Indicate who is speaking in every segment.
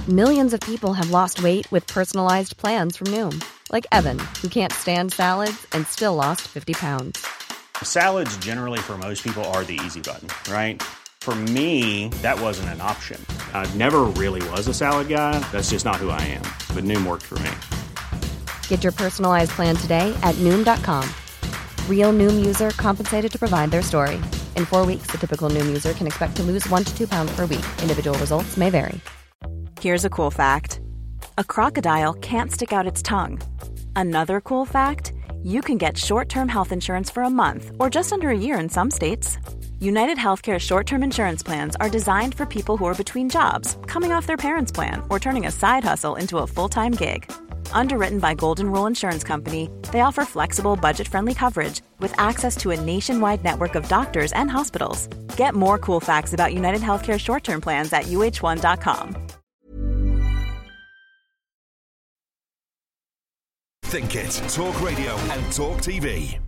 Speaker 1: Millions of people have lost weight with personalized plans from Noom. Like Evan, who can't stand salads and still lost 50 pounds.
Speaker 2: Salads generally for most people are the easy button, right? For me, that wasn't an option. I never really was a salad guy. That's just not who I am. But Noom worked for me.
Speaker 1: Get your personalized plan today at Noom.com. Real Noom user compensated to provide their story. In 4 weeks, the typical Noom user can expect to lose 1 to 2 pounds per week. Individual results may vary.
Speaker 3: Here's a cool fact. A crocodile can't stick out its tongue. Another cool fact, you can get short-term health insurance for a month or just under a year in some states. United Healthcare short-term insurance plans are designed for people who are between jobs, coming off their parents' plan, or turning a side hustle into a full-time gig. Underwritten by Golden Rule Insurance Company, they offer flexible, budget-friendly coverage with access to a nationwide network of doctors and hospitals. Get more cool facts about United Healthcare short-term plans at uh1.com.
Speaker 4: Think It, Talk Radio and Talk TV.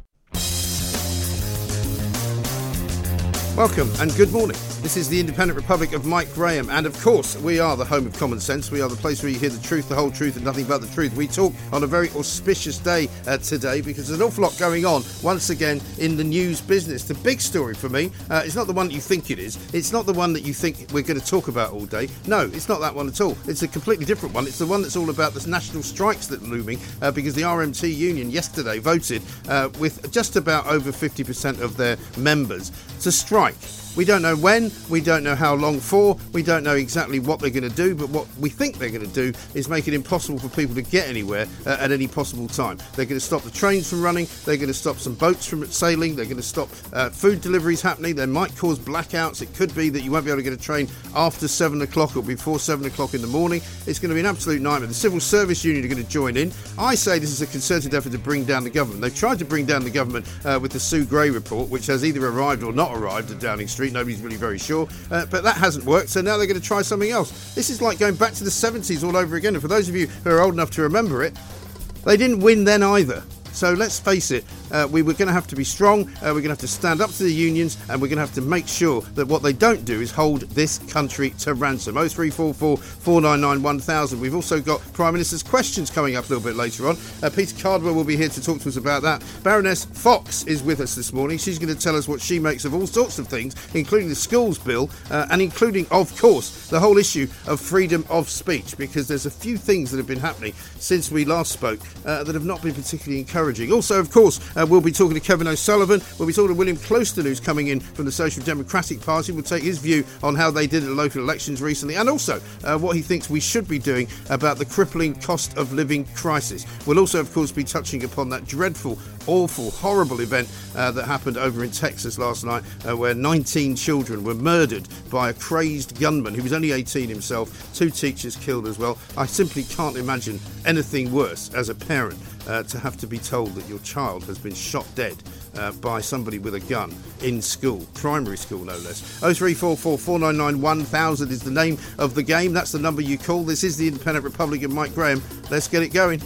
Speaker 5: Welcome and good morning. This is the Independent Republic of Mike Graham, and of course we are the home of common sense. We are the place where you hear the truth, the whole truth and nothing but the truth. We talk on a very auspicious day today because there's an awful lot going on once again in the news business. The big story for me is not the one that you think it is. It's not the one that you think we're going to talk about all day. No, it's not that one at all. It's a completely different one. It's the one that's all about the national strikes that are looming because the RMT union yesterday voted with just about over 50% of their members to strike. We don't know when, we don't know how long for, we don't know exactly what they're going to do, but what we think they're going to do is make it impossible for people to get anywhere at any possible time. They're going to stop the trains from running, they're going to stop some boats from sailing, they're going to stop food deliveries happening, they might cause blackouts. It could be that you won't be able to get a train after 7 o'clock or before 7 o'clock in the morning. It's going to be an absolute nightmare. The Civil Service Union are going to join in. I say this is a concerted effort to bring down the government. They've tried to bring down the government with the Sue Gray report, which has either arrived or not arrived at Downing Street. Nobody's really very sure, but that hasn't worked, so now they're going to try something else. This is like going back to the 70s all over again, and for those of you who are old enough to remember it, they didn't win then either. So let's face it, we were going to have to be strong, we're going to have to stand up to the unions, and we're going to have to make sure that what they don't do is hold this country to ransom. 0344 499 1000. We've also got Prime Minister's questions coming up a little bit later on. Peter Cardwell will be here to talk to us about that. Baroness Fox is with us this morning. She's going to tell us what she makes of all sorts of things, including the schools bill, and including, of course, the whole issue of freedom of speech, because there's a few things that have been happening since we last spoke that have not been particularly encouraging. Also, of course, we'll be talking to Kevin O'Sullivan. We'll be talking to William Clouston, who's coming in from the Social Democratic Party. We'll take his view on how they did at the local elections recently, and also what he thinks we should be doing about the crippling cost of living crisis. We'll also, of course, be touching upon that dreadful, awful, horrible event that happened over in Texas last night, where 19 children were murdered by a crazed gunman who was only 18 himself. 2 teachers killed as well. I simply can't imagine anything worse as a parent to have to be told that your child has been shot dead by somebody with a gun in school, primary school no less. 0344 499 1000 is the name of the game. That's the number you call. This is the Independent Republic of Mike Graham. Let's get it going.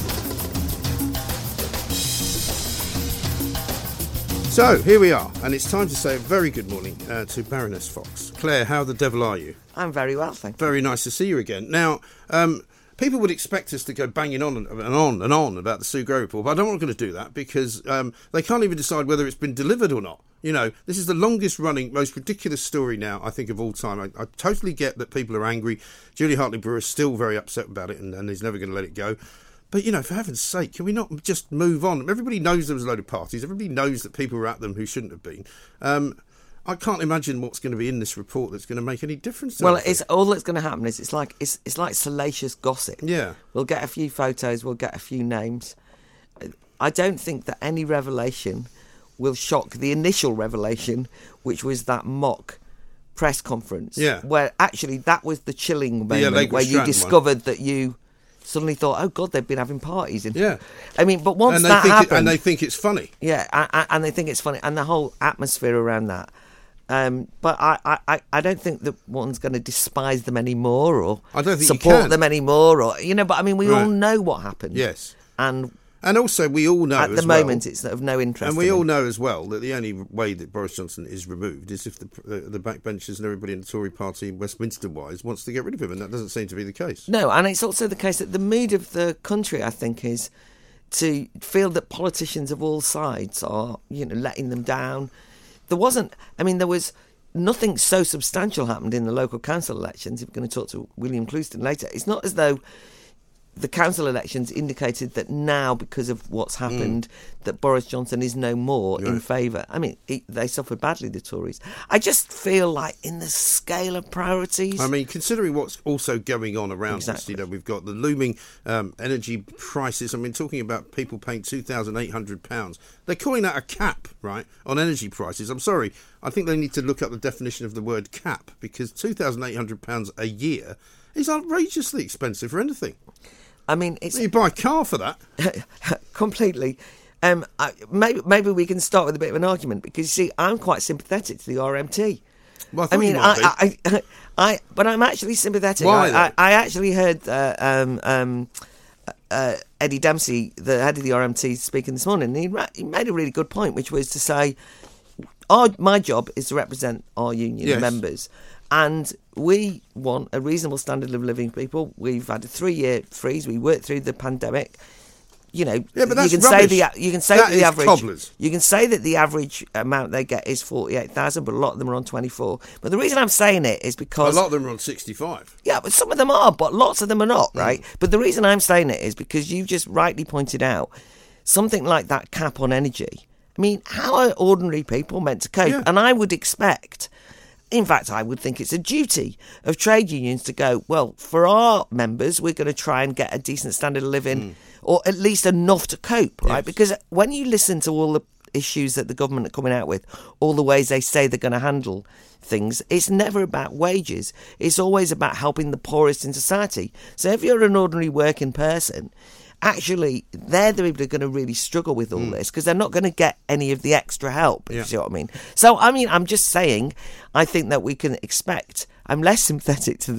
Speaker 5: So, here we are, and it's time to say a very good morning to Baroness Fox. Claire, how the devil are you?
Speaker 6: I'm very well, thank you.
Speaker 5: Very nice to see you again. Now, people would expect us to go banging on and on about the Sue Gray report, but I don't want to do that because they can't even decide whether it's been delivered or not. You know, this is the longest running, most ridiculous story now, I think, of all time. I totally get that people are angry. Julie Hartley-Brewer is still very upset about it and is never going to let it go. But, you know, for heaven's sake, can we not just move on? Everybody knows there was a load of parties. Everybody knows that people were at them who shouldn't have been. I can't imagine what's going to be in this report that's going to make any difference to anything.
Speaker 6: It's all that's going to happen is it's like salacious gossip.
Speaker 5: Yeah.
Speaker 6: We'll get a few photos, we'll get a few names. I don't think that any revelation will shock the initial revelation, which was that mock press conference.
Speaker 5: Yeah.
Speaker 6: Where actually that was the chilling moment where you discovered that you suddenly thought, oh God, they've been having parties.
Speaker 5: Yeah.
Speaker 6: I mean, but once that happened...
Speaker 5: And they think it's funny.
Speaker 6: Yeah, and they think it's funny. And the whole atmosphere around that. But I don't think that one's going to despise them anymore or
Speaker 5: I don't think
Speaker 6: support them anymore. Or but I mean, we all know what happened.
Speaker 5: Yes.
Speaker 6: And
Speaker 5: And also, we all know
Speaker 6: at the moment it's of no interest.
Speaker 5: And we all know as well that the only way that Boris Johnson is removed is if the backbenchers and everybody in the Tory party, Westminster-wise, wants to get rid of him, and that doesn't seem to be the case.
Speaker 6: No, and it's also the case that the mood of the country, I think, is to feel that politicians of all sides are, letting them down. There was nothing so substantial happened in the local council elections. If we're going to talk to William Clouston later, it's not as though the council elections indicated that now, because of what's happened, that Boris Johnson is no more in favour. I mean, they suffered badly, the Tories. I just feel like in the scale of priorities...
Speaker 5: I mean, considering what's also going on around us, we've got the looming energy crisis. I mean, talking about people paying £2,800. They're calling that a cap, right, on energy prices. I'm sorry, I think they need to look up the definition of the word cap, because £2,800 a year is outrageously expensive for anything.
Speaker 6: I mean,
Speaker 5: you buy a car for that.
Speaker 6: Completely. Maybe we can start with a bit of an argument, because you see, I'm quite sympathetic to the RMT.
Speaker 5: Well, but
Speaker 6: I'm actually sympathetic.
Speaker 5: Why?
Speaker 6: I actually heard Eddie Dempsey, the head of the RMT, speaking this morning, and he made a really good point, which was to say, my job is to represent our union members. And we want a reasonable standard of living for people. We've had a 3-year freeze. We worked through the pandemic.
Speaker 5: But that's
Speaker 6: you can
Speaker 5: rubbish.
Speaker 6: say the average.
Speaker 5: Cobblers.
Speaker 6: You can say that the average amount they get is 48,000, but a lot of them are on 24. But the reason I'm saying it is because
Speaker 5: a lot of them are on 65.
Speaker 6: Yeah, but some of them are, but lots of them are not, right? But the reason I'm saying it is because you've just rightly pointed out something like that cap on energy. I mean, how are ordinary people meant to cope?
Speaker 5: Yeah.
Speaker 6: And I would expect. In fact, I would think it's a duty of trade unions to go, well, for our members, we're going to try and get a decent standard of living, or at least enough to cope, right? Yes. Because when you listen to all the issues that the government are coming out with, all the ways they say they're going to handle things, it's never about wages. It's always about helping the poorest in society. So if you're an ordinary working person, actually, they're the people who are going to really struggle with all this, because they're not going to get any of the extra help, if you see what I mean. So, I mean, I'm just saying, I think that we can expect... I'm less sympathetic to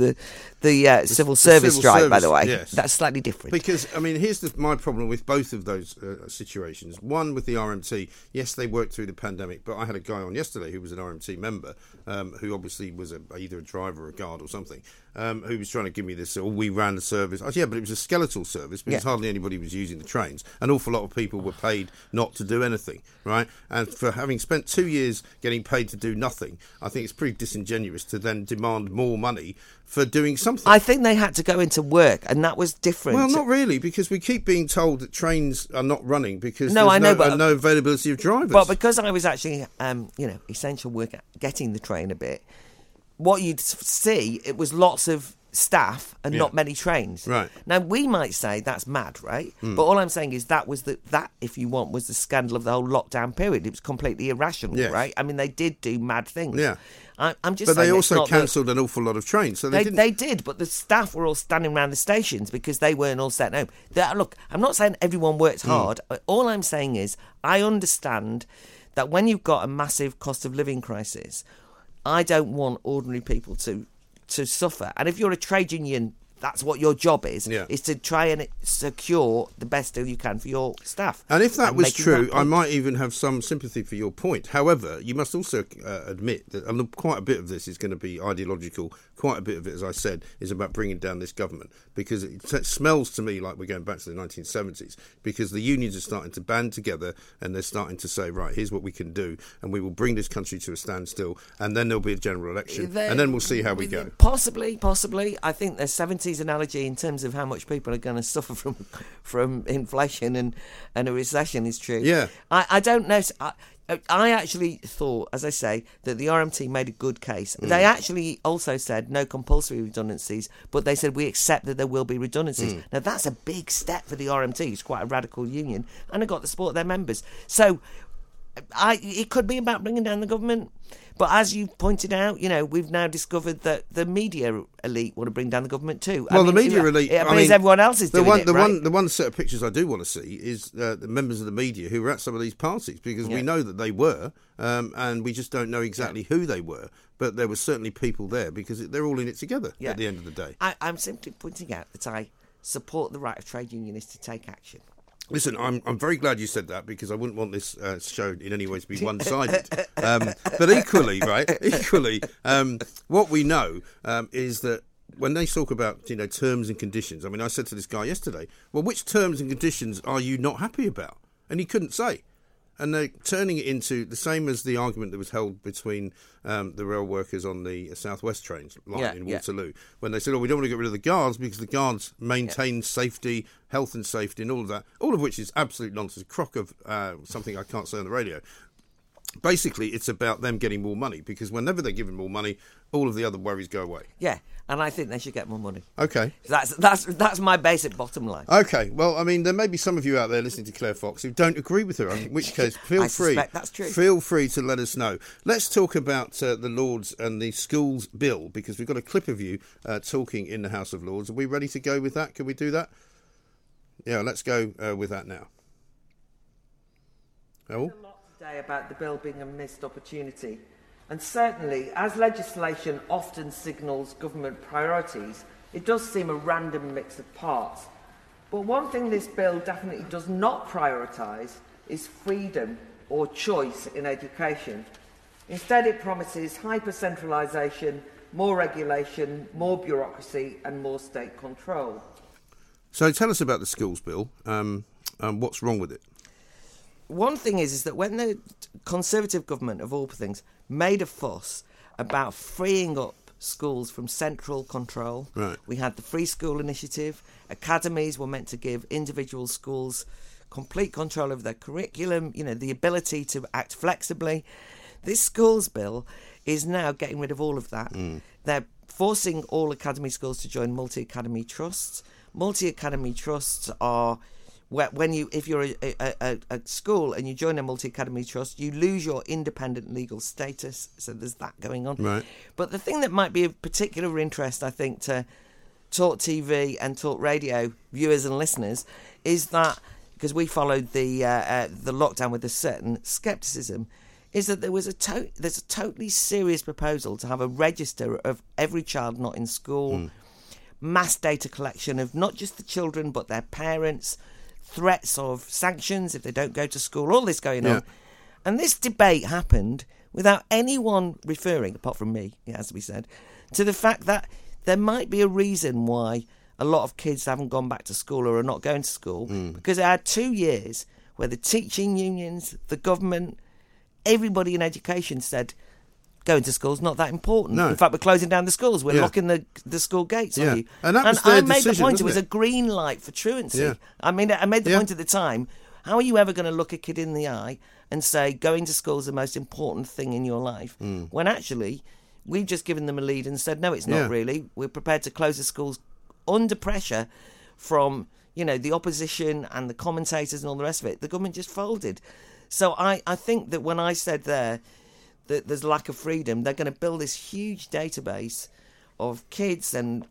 Speaker 6: the civil service strike, by the way.
Speaker 5: Yes.
Speaker 6: That's slightly different.
Speaker 5: Because, I mean, here's my problem with both of those situations. One, with the RMT, yes, they worked through the pandemic, but I had a guy on yesterday who was an RMT member, who obviously was either a driver or a guard or something, who was trying to give me this, we ran the service. I said, yeah, but it was a skeletal service because hardly anybody was using the trains. An awful lot of people were paid not to do anything, right? And for having spent 2 years getting paid to do nothing, I think it's pretty disingenuous to then demand more money for doing something.
Speaker 6: I think they had to go into work, and that was different.
Speaker 5: Well, not really, because we keep being told that trains are not running because
Speaker 6: no
Speaker 5: availability of drivers.
Speaker 6: But because I was actually, essential work at getting the train a bit, what you'd see, it was lots of staff and not many trains.
Speaker 5: Right.
Speaker 6: Now, we might say that's mad, right? But all I'm saying is that, if you want, was the scandal of the whole lockdown period. It was completely irrational, right? I mean, they did do mad things.
Speaker 5: Yeah.
Speaker 6: I'm just
Speaker 5: but
Speaker 6: saying
Speaker 5: they also cancelled an awful lot of trains. So
Speaker 6: they did, but the staff were all standing around the stations because they weren't all set home. Look, I'm not saying everyone worked hard. All I'm saying is I understand that when you've got a massive cost of living crisis, I don't want ordinary people to suffer. And if you're a trade union, that's what your job is to try and secure the best deal you can for your staff.
Speaker 5: And if that was true, I might even have some sympathy for your point. However, you must also admit that quite a bit of this is going to be ideological. Quite a bit of it, as I said, is about bringing down this government, because it smells to me like we're going back to the 1970s, because the unions are starting to band together and they're starting to say, right, here's what we can do, and we will bring this country to a standstill, and then there'll be a general election, and then we'll see how we go.
Speaker 6: Possibly. I think the 70s analogy in terms of how much people are going to suffer from inflation and a recession is true.
Speaker 5: Yeah.
Speaker 6: I don't know. I actually thought, as I say, that the RMT made a good case. They actually also said no compulsory redundancies, but they said we accept that there will be redundancies. Now, that's a big step for the RMT. It's quite a radical union, and it got the support of their members. So it could be about bringing down the government. But as you pointed out, we've now discovered that the media elite want to bring down the government too.
Speaker 5: Well, the media elite...
Speaker 6: everyone else is doing it, right?
Speaker 5: The one set of pictures I do want to see is the members of the media who were at some of these parties, because we know that they were, and we just don't know exactly who they were. But there were certainly people there, because they're all in it together at the end of the day.
Speaker 6: I'm simply pointing out that I support the right of trade unionists to take action.
Speaker 5: Listen, I'm very glad you said that, because I wouldn't want this show in any way to be one-sided. But equally, what we know is that when they talk about, terms and conditions, I mean, I said to this guy yesterday, well, which terms and conditions are you not happy about? And he couldn't say. And they're turning it into the same as the argument that was held between the rail workers on the South West trains line in Waterloo, when they said, we don't want to get rid of the guards because the guards maintain safety, health and safety and all of that, all of which is absolute nonsense, a crock of something I can't say on the radio. Basically, it's about them getting more money, because whenever they're given more money, all of the other worries go away.
Speaker 6: Yeah, and I think they should get more money.
Speaker 5: Okay.
Speaker 6: That's my basic bottom line.
Speaker 5: Okay, well, I mean, there may be some of you out there listening to Claire Fox who don't agree with her, in which case, feel free.
Speaker 6: That's true.
Speaker 5: Feel free to let us know. Let's talk about the Lords and the schools bill, because we've got a clip of you talking in the House of Lords. Are we ready to go with that? Can we do that? Yeah, let's go with that now. Oh.
Speaker 6: About the bill being a missed opportunity, and certainly as legislation often signals government priorities, it does seem a random mix of parts. But one thing this bill definitely does not prioritise is freedom or choice in education. Instead, it promises hyper-centralisation, more regulation, more bureaucracy and more state control.
Speaker 5: So tell us about the schools bill. What's wrong with it?
Speaker 6: One thing is that when the Conservative government, of all things, made a fuss about freeing up schools from central control,
Speaker 5: right.
Speaker 6: We had the Free School Initiative. Academies were meant to give individual schools complete control over their curriculum, the ability to act flexibly. This schools bill is now getting rid of all of that. They're forcing all academy schools to join multi-academy trusts. Multi-academy trusts are... if you're a school and you join a multi-academy trust, you lose your independent legal status. So there's that going on.
Speaker 5: Right.
Speaker 6: But the thing that might be of particular interest, I think, to Talk TV and Talk Radio viewers and listeners is that, because we followed the lockdown with a certain scepticism, is that there's a totally serious proposal to have a register of every child not in school, mass data collection of not just the children but their parents, threats of sanctions if they don't go to school, all this going on. And this debate happened without anyone referring, apart from me, it has to be said, to the fact that there might be a reason why a lot of kids haven't gone back to school or are not going to school, because they had 2 years where the teaching unions, the government, everybody in education said, going to school's not that important.
Speaker 5: No.
Speaker 6: In fact, we're closing down the schools. We're locking the school gates on you.
Speaker 5: And that was their
Speaker 6: I made
Speaker 5: decision,
Speaker 6: the point, it was
Speaker 5: wasn't
Speaker 6: a green light for truancy.
Speaker 5: Yeah.
Speaker 6: I mean, I made the point at the time, how are you ever going to look a kid in the eye and say going to school is the most important thing in your life, when actually we've just given them a lead and said, no, it's not really. We're prepared to close the schools under pressure from, the opposition and the commentators and all the rest of it. The government just folded. So I think that when I said there that there's lack of freedom, they're going to build this huge database of kids and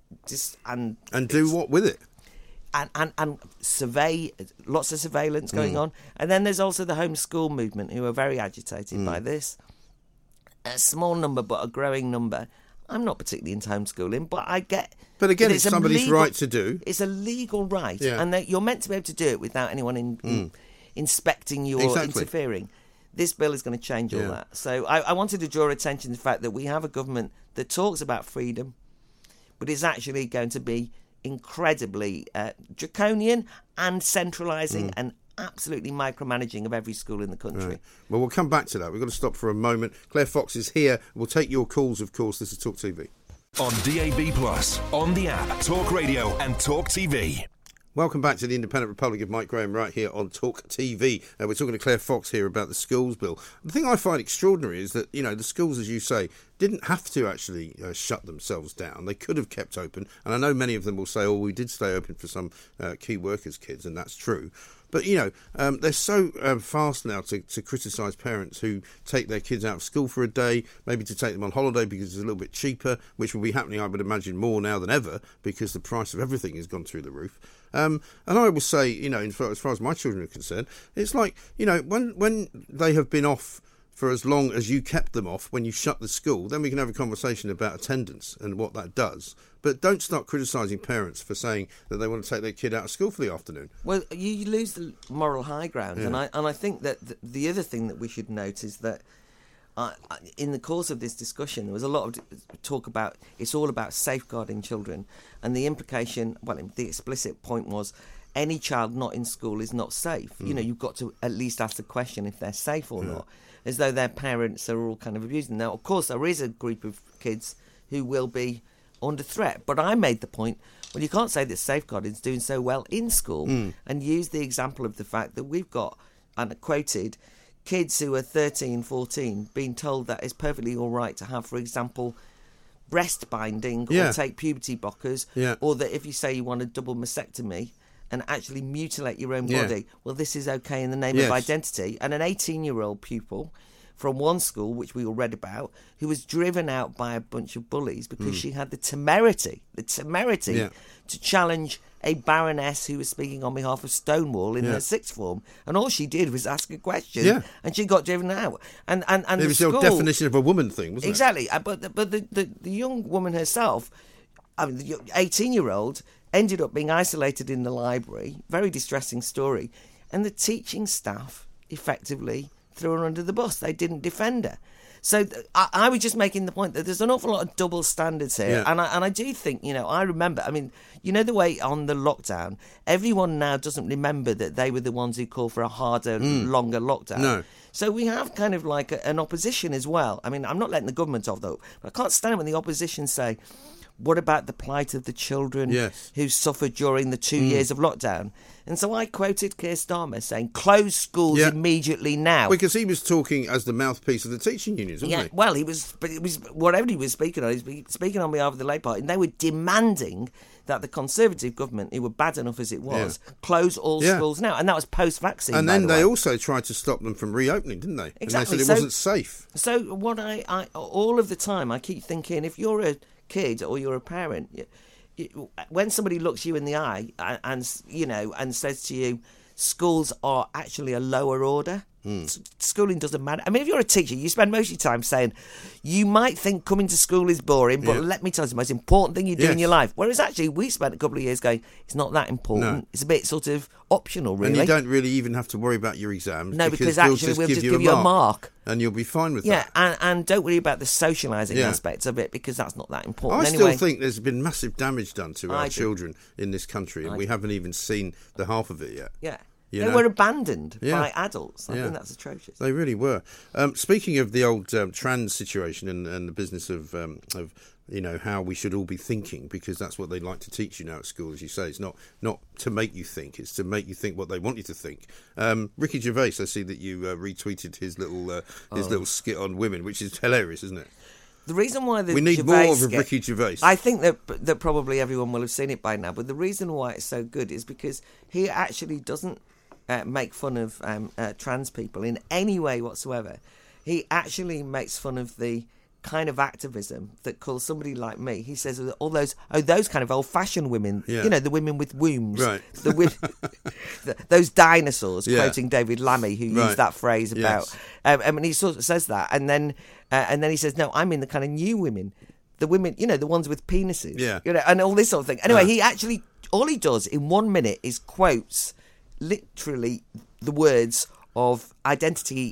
Speaker 5: do what with it?
Speaker 6: And survey, lots of surveillance going on. And then there's also the homeschool movement, who are very agitated by this. A small number, but a growing number. I'm not particularly into homeschooling, but I get...
Speaker 5: But again, it's somebody's right to do.
Speaker 6: It's a legal right, and you're meant to be able to do it without anyone inspecting you or interfering. This bill is going to change all that. So I wanted to draw attention to the fact that we have a government that talks about freedom, but is actually going to be incredibly draconian and centralising and absolutely micromanaging of every school in the country.
Speaker 5: Right. Well, we'll come back to that. We've got to stop for a moment. Claire Fox is here. We'll take your calls, of course. This is Talk TV.
Speaker 4: On DAB+, on the app, Talk Radio and Talk TV.
Speaker 5: Welcome back to the Independent Republic of Mike Graham right here on Talk TV. We're talking to Claire Fox here about the schools bill. The thing I find extraordinary is that, the schools, as you say, didn't have to actually shut themselves down. They could have kept open. And I know many of them will say, we did stay open for some key workers' kids, and that's true. But, they're so fast now to criticise parents who take their kids out of school for a day, maybe to take them on holiday because it's a little bit cheaper, which will be happening, I would imagine, more now than ever because the price of everything has gone through the roof. And I will say, as far as my children are concerned, it's like, when they have been off for as long as you kept them off when you shut the school. Then we can have a conversation about attendance and what that does. But don't start criticising parents for saying that they want to take their kid out of school for the afternoon.
Speaker 6: Well, you lose the moral high ground, and I think that the other thing that we should note is that in the course of this discussion, there was a lot of talk about it's all about safeguarding children, and the implication, the explicit point was any child not in school is not safe. You know, you've got to at least ask the question if they're safe or not, as though their parents are all kind of abusing. Now, of course, there is a group of kids who will be under threat, but I made the point, well, you can't say that safeguarding is doing so well in school, and use the example of the fact that we've got, and I quoted, kids who are 13, 14 being told that it's perfectly all right to have, for example, breast binding or take puberty blockers, or that if you say you want a double mastectomy and actually mutilate your own body, well, this is okay in the name of identity. And an 18-year-old pupil from one school, which we all read about, who was driven out by a bunch of bullies because she had the temerity to challenge a baroness who was speaking on behalf of Stonewall in her sixth form, and all she did was ask a question, and she got driven out. And
Speaker 5: it was the definition of a woman thing, wasn't it?
Speaker 6: Exactly. But the young woman herself, the 18-year-old, ended up being isolated in the library. Very distressing story. And the teaching staff effectively threw her under the bus. They didn't defend her. So I was just making the point that there's an awful lot of double standards here. And I do think, I remember, the way on the lockdown, everyone now doesn't remember that they were the ones who called for a harder, longer lockdown. No. So we have kind of like an opposition as well. I'm not letting the government off, though. But I can't stand when the opposition say, what about the plight of the children who suffered during the 2 years of lockdown? And so I quoted Keir Starmer saying, close schools immediately now.
Speaker 5: Because he was talking as the mouthpiece of the teaching unions, wasn't he?
Speaker 6: Well, it was whatever he was speaking on, he was speaking on behalf of the Labour Party, and they were demanding that the Conservative government, who were bad enough as it was, close all schools now. And that was post-vaccine,
Speaker 5: and then they also tried to stop them from reopening, didn't they?
Speaker 6: Exactly.
Speaker 5: And they said it wasn't safe.
Speaker 6: So what I all of the time, I keep thinking, if you're a kid or you're a parent, when somebody looks you in the eye and says to you, schools are actually a lower order. Schooling doesn't matter. If you're a teacher, you spend most of your time saying, you might think coming to school is boring, but let me tell you, it's the most important thing you do in your life. Whereas actually, we spent a couple of years going, it's not that important. No. It's a bit sort of optional, really.
Speaker 5: And you don't really even have to worry about your exams.
Speaker 6: No, because actually we'll just give you a mark.
Speaker 5: And you'll be fine with
Speaker 6: that. Yeah, and don't worry about the socialising aspects of it, because that's not that important.
Speaker 5: I still think there's been massive damage done to our children in this country, and we haven't even seen the half of it yet.
Speaker 6: Yeah. They were abandoned by adults. I think that's atrocious.
Speaker 5: They really were. Speaking of the old trans situation and the business of how we should all be thinking, because that's what they like to teach you now at school, as you say. It's not to make you think; it's to make you think what they want you to think. Ricky Gervais, I see that you retweeted his little skit on women, which is hilarious, isn't it?
Speaker 6: The reason why
Speaker 5: we need
Speaker 6: Gervais
Speaker 5: more of Ricky Gervais.
Speaker 6: I think that probably everyone will have seen it by now, but the reason why it's so good is because he actually doesn't make fun of trans people in any way whatsoever. He actually makes fun of the kind of activism that calls somebody like me. He says all those kind of old-fashioned women, the women with wombs,
Speaker 5: right?
Speaker 6: Those dinosaurs. Quoting David Lammy, who used that phrase about. And he sort of says that, and then he says, "No, I mean the kind of new women, the women, the ones with penises, and all this sort of thing." Anyway, he actually all he does in 1 minute is quotes literally the words of identity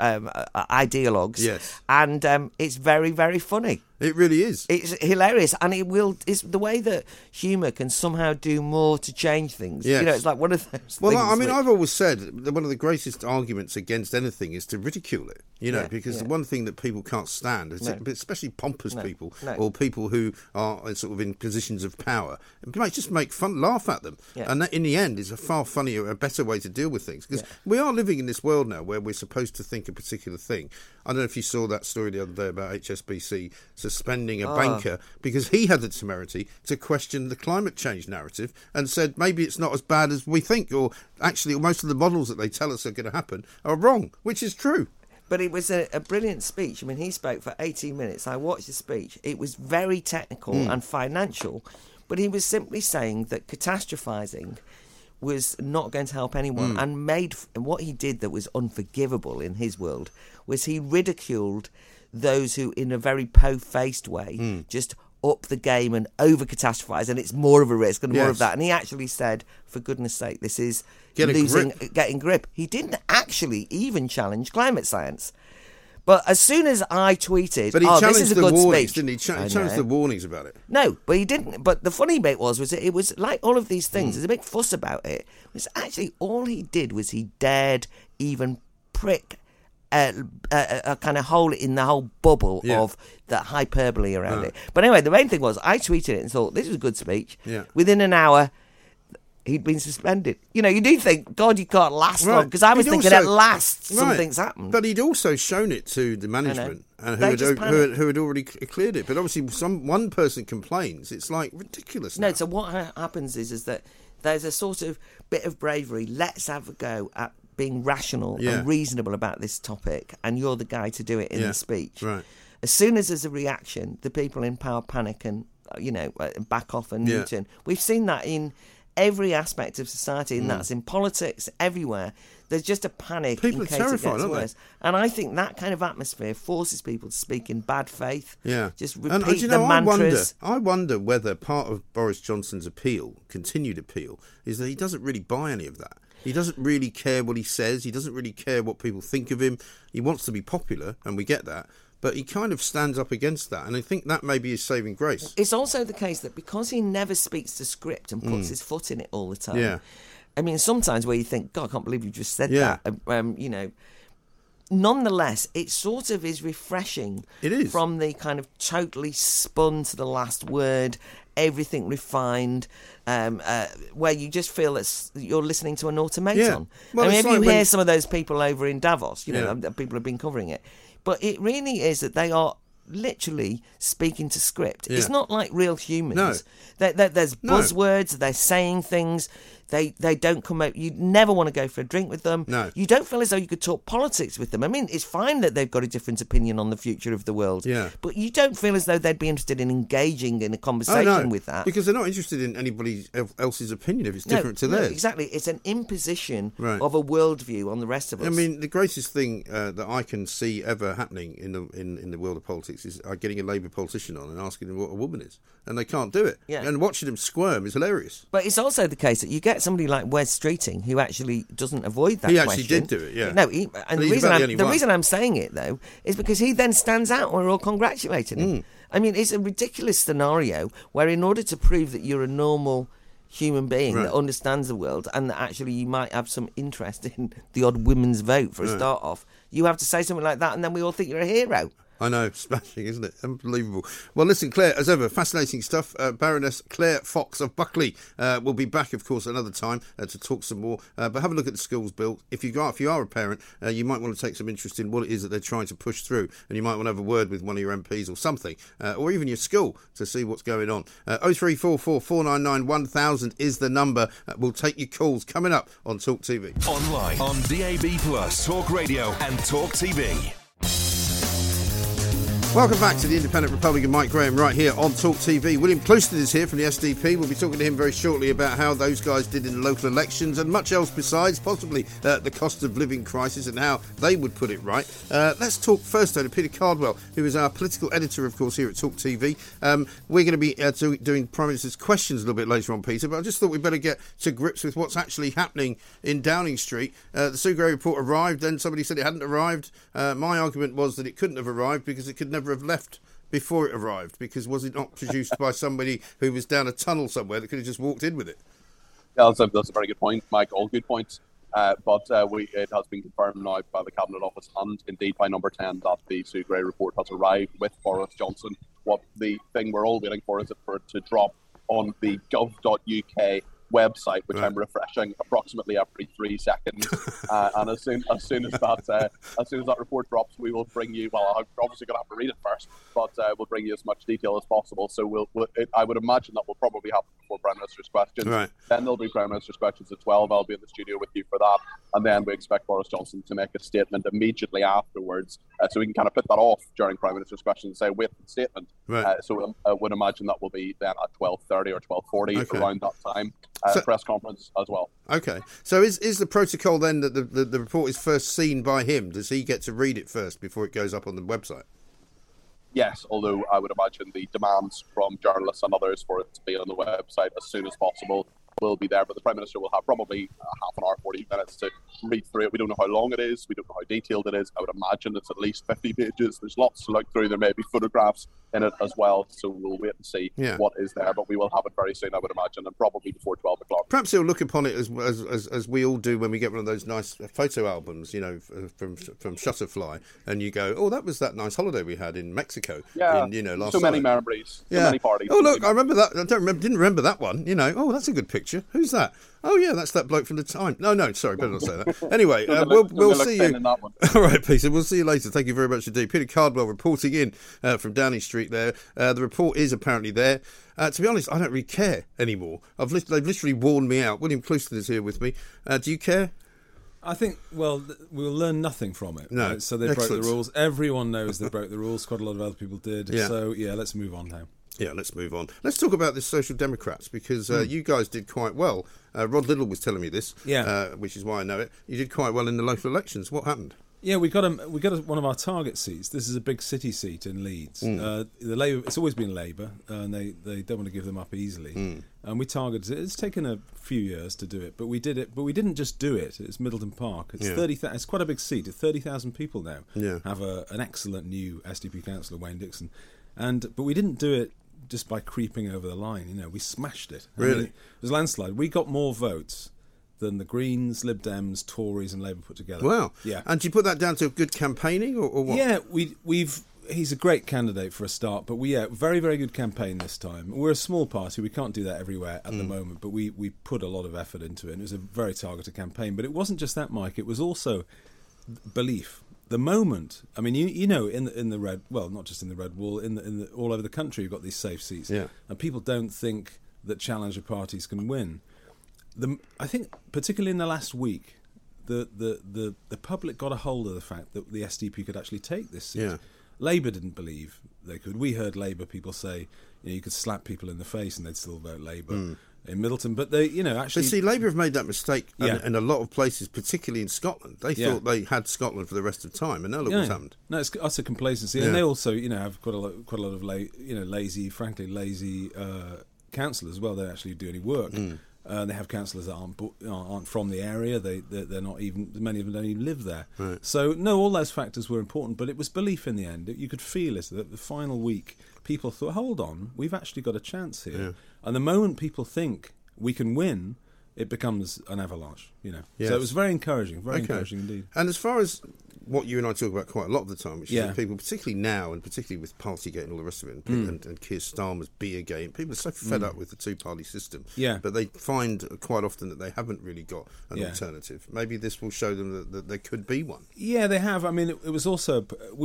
Speaker 6: ideologues, and it's very, very funny.
Speaker 5: It really is.
Speaker 6: It's hilarious, and it's the way that humour can somehow do more to change things.
Speaker 5: Yes.
Speaker 6: It's like one of those
Speaker 5: Well,
Speaker 6: things
Speaker 5: I've always said that one of the greatest arguments against anything is to ridicule it, because the one thing that people can't stand, especially pompous people or people who are sort of in positions of power, just make fun, laugh at them. Yeah. And that, in the end, is a far funnier, a better way to deal with things. Because we are living in this world now where we're supposed to think a particular thing. I don't know if you saw that story the other day about HSBC suspending a banker because he had the temerity to question the climate change narrative and said maybe it's not as bad as we think, or actually most of the models that they tell us are going to happen are wrong, which is true.
Speaker 6: But it was a brilliant speech. He spoke for 18 minutes. I watched the speech. It was very technical and financial, but he was simply saying that catastrophising was not going to help anyone, and what he did that was unforgivable in his world was he ridiculed those who, in a very po-faced way, just up the game and over-catastrophise, and it's more of a risk and more of that. And he actually said, for goodness sake, this is getting grip. He didn't actually even challenge climate science. But as soon as I tweeted,
Speaker 5: but he challenged
Speaker 6: this is a
Speaker 5: the
Speaker 6: good
Speaker 5: warnings,
Speaker 6: speech,
Speaker 5: didn't he? He challenged the warnings about it.
Speaker 6: No, but he didn't. But the funny bit was it was like all of these things. There's a big fuss about it. It was actually all he did was he dared even prick a kind of hole in the whole bubble of the hyperbole around it. But anyway, the main thing was I tweeted it and thought, this was a good speech.
Speaker 5: Yeah.
Speaker 6: Within an hour, he'd been suspended. You know, you do think, God, you can't last long, because I was thinking at last something's happened.
Speaker 5: But he'd also shown it to the management and who had already cleared it. But obviously, one person complains. It's like ridiculous.
Speaker 6: No, so what happens is that there's a sort of bit of bravery. Let's have a go at being rational and reasonable about this topic, and you're the guy to do it in the speech.
Speaker 5: Right.
Speaker 6: As soon as there's a reaction, the people in power panic and back off and U-turn. We've seen that in every aspect of society, and that's in politics, everywhere. There's just a panic.
Speaker 5: People
Speaker 6: in case
Speaker 5: are terrified,
Speaker 6: it gets
Speaker 5: aren't
Speaker 6: worse. And I think that kind of atmosphere forces people to speak in bad faith.
Speaker 5: Yeah.
Speaker 6: Just repeat the mantras.
Speaker 5: I wonder whether part of Boris Johnson's continued appeal, is that he doesn't really buy any of that. He doesn't really care what he says. He doesn't really care what people think of him. He wants to be popular, and we get that. But he kind of stands up against that, and I think that may be his saving grace.
Speaker 6: It's also the case that because he never speaks to script and puts his foot in it all the time. I mean, sometimes where you think, God, I can't believe you just said that. Nonetheless, it sort of is refreshing.
Speaker 5: It is.
Speaker 6: From the kind of totally spun to the last word, everything refined, where you just feel that you're listening to an automaton.
Speaker 5: Yeah. Well,
Speaker 6: I mean, if you hear some of those people over in Davos, people have been covering it. But it really is that they are literally speaking to script. It's not like real humans.
Speaker 5: No.
Speaker 6: There's buzzwords, they're saying things. They don't come out. You never want to go for a drink with them.
Speaker 5: No.
Speaker 6: You don't feel as though you could talk politics with them. I mean, it's fine that they've got a different opinion on the future of the world.
Speaker 5: Yeah.
Speaker 6: But you don't feel as though they'd be interested in engaging in a conversation with that.
Speaker 5: Because they're not interested in anybody else's opinion if it's different to theirs.
Speaker 6: Exactly. It's an imposition of a worldview on the rest of us.
Speaker 5: I mean, the greatest thing that I can see ever happening in the world of politics is getting a Labour politician on and asking them what a woman is. And they can't do it.
Speaker 6: Yeah.
Speaker 5: And watching them squirm is hilarious.
Speaker 6: But it's also the case that you get somebody like Wes Streeting who actually doesn't avoid that question.
Speaker 5: He actually did do it, yeah.
Speaker 6: No, the reason I'm saying it, though, is because he then stands out and we're all congratulating him. I mean, it's a ridiculous scenario where in order to prove that you're a normal human being that understands the world and that actually you might have some interest in the odd women's vote for a start off, you have to say something like that and then we all think you're a hero.
Speaker 5: I know, smashing, isn't it? Unbelievable. Well, listen, Claire, as ever, fascinating stuff. Baroness Claire Fox of Buckley will be back, of course, another time to talk some more. But have a look at the schools bill. If you are a parent, you might want to take some interest in what it is that they're trying to push through, and you might want to have a word with one of your MPs or something, or even your school to see what's going on. 0344 499 1000 is the number. We'll take your calls coming up on Talk TV.
Speaker 4: Online, on DAB+, Talk Radio and Talk TV.
Speaker 5: Welcome back to the Independent Republic of Mike Graham right here on Talk TV. William Clouston is here from the SDP. We'll be talking to him very shortly about how those guys did in the local elections and much else besides, possibly the cost of living crisis and how they would put it right. Let's talk first, though, to Peter Cardwell, who is our political editor, of course, here at Talk TV. We're going to be doing Prime Minister's questions a little bit later on, Peter, but I just thought we'd better get to grips with what's actually happening in Downing Street. The Sue Gray report arrived, then somebody said it hadn't arrived. My argument was that it couldn't have arrived because it could never have left before it arrived, because was it not produced by somebody who was down a tunnel somewhere that could have just walked in with it?
Speaker 7: Yeah, that's a very good point, Mike. All good points. But it has been confirmed now by the Cabinet Office and indeed by Number 10 that the Sue Gray report has arrived with Boris Johnson. What the thing we're all waiting for is for it to drop on the gov.uk website, which I'm refreshing approximately every 3 seconds. And as soon as that report drops, we will bring you. Well, I'm obviously going to have to read it first, but we'll bring you as much detail as possible. So I would imagine that will probably happen before Prime Minister's questions. Right. Then there'll be Prime Minister's questions at 12. I'll be in the studio with you for that, and then we expect Boris Johnson to make a statement immediately afterwards, so we can kind of put that off during Prime Minister's questions and say, wait for the statement.
Speaker 5: Right.
Speaker 7: So I would imagine that will be then at 12:30 or 12:40
Speaker 5: Okay.
Speaker 7: around that time. Press conference as well.
Speaker 5: Okay. So is the protocol then that the report is first seen by him? Does he get to read it first before it goes up on the website?
Speaker 7: Yes, although I would imagine the demands from journalists and others for it to be on the website as soon as possible will be there. But the Prime Minister will have probably half an hour, 40 minutes to read through it. We don't know how long it is. We don't know how detailed it is. I would imagine it's at least 50 pages. There's lots to look through. There may be photographs in it as well. So we'll wait and see what is there. But we will have it very soon, I would imagine, and probably before 12 o'clock.
Speaker 5: Perhaps he'll look upon it as we all do when we get one of those nice photo albums, you know, from Shutterfly, and you go, oh, that was that nice holiday we had in Mexico.
Speaker 7: Yeah,
Speaker 5: last
Speaker 7: so many
Speaker 5: summer.
Speaker 7: memories, so many parties.
Speaker 5: Oh, look, I remember that. Didn't remember that one. You know, oh, that's a good picture. Who's that? Oh, yeah, that's that bloke from the Time. No, sorry, better not say that. Anyway, we'll see you. All right, Peter, we'll see you later. Thank you very much indeed. Peter Cardwell reporting in from Downing Street there. The report is apparently there. To be honest, I don't really care anymore. They've literally worn me out. William Clouston is here with me. Do you care?
Speaker 8: I think, well, we'll learn nothing from it.
Speaker 5: No.
Speaker 8: Right? So they broke the rules. Everyone knows they broke the rules. Quite a lot of other people did.
Speaker 5: Yeah.
Speaker 8: So, let's move on now.
Speaker 5: Yeah, let's move on. Let's talk about the Social Democrats, because you guys did quite well. Rod Liddle was telling me this, which is why I know it. You did quite well in the local elections. What happened?
Speaker 8: Yeah, we got one of our target seats. This is a big city seat in Leeds. The Labour, it's always been Labour, and they don't want to give them up easily. And we targeted it. It's taken a few years to do it, but we did it. But we didn't just do it. It's Middleton Park. It's 30,000. It's quite a big seat. 30,000 people now have an excellent new SDP councillor, Wayne Dixon, but we didn't do it just by creeping over the line. You know, we smashed it.
Speaker 5: Really?
Speaker 8: I mean, it was a landslide. We got more votes than the Greens, Lib Dems, Tories and Labour put together.
Speaker 5: Wow.
Speaker 8: Yeah.
Speaker 5: And do you put that down to good campaigning or what?
Speaker 8: Yeah, he's a great candidate for a start, but very, very good campaign this time. We're a small party. We can't do that everywhere at the moment, but we put a lot of effort into it, and it was a very targeted campaign. But it wasn't just that, Mike. It was also belief. The moment, I mean, you know, in the red, well, not just in the red wall, in the all over the country, you've got these safe seats, and people don't think that challenger parties can win. I think, particularly in the last week, the public got a hold of the fact that the SDP could actually take this seat.
Speaker 5: Yeah.
Speaker 8: Labour didn't believe they could. We heard Labour people say, you could slap people in the face and they'd still vote Labour in Middleton. But they, actually...
Speaker 5: But see, Labour have made that mistake in a lot of places, particularly in Scotland. They thought they had Scotland for the rest of the time, and now look what's happened.
Speaker 8: No, it's utter complacency. And they also, have quite a lot of lazy councillors as well. They don't actually do any work. They have councillors that aren't from the area. They're not even, many of them don't even live there.
Speaker 5: Right.
Speaker 8: So no, all those factors were important, but it was belief in the end. You could feel it. That the final week, people thought, "Hold on, we've actually got a chance here." Yeah. And the moment people think we can win, it becomes an avalanche. Yes. So it was very encouraging, encouraging indeed.
Speaker 5: And as far as what you and I talk about quite a lot of the time, which is that people, particularly now, and particularly with Partygate and all the rest of it, and Keir Starmer's Beergate, people are so fed up with the two-party system. Yeah. But they find quite often that they haven't really got an alternative. Maybe this will show them that there could be one. Yeah,
Speaker 8: they have. I mean, it was also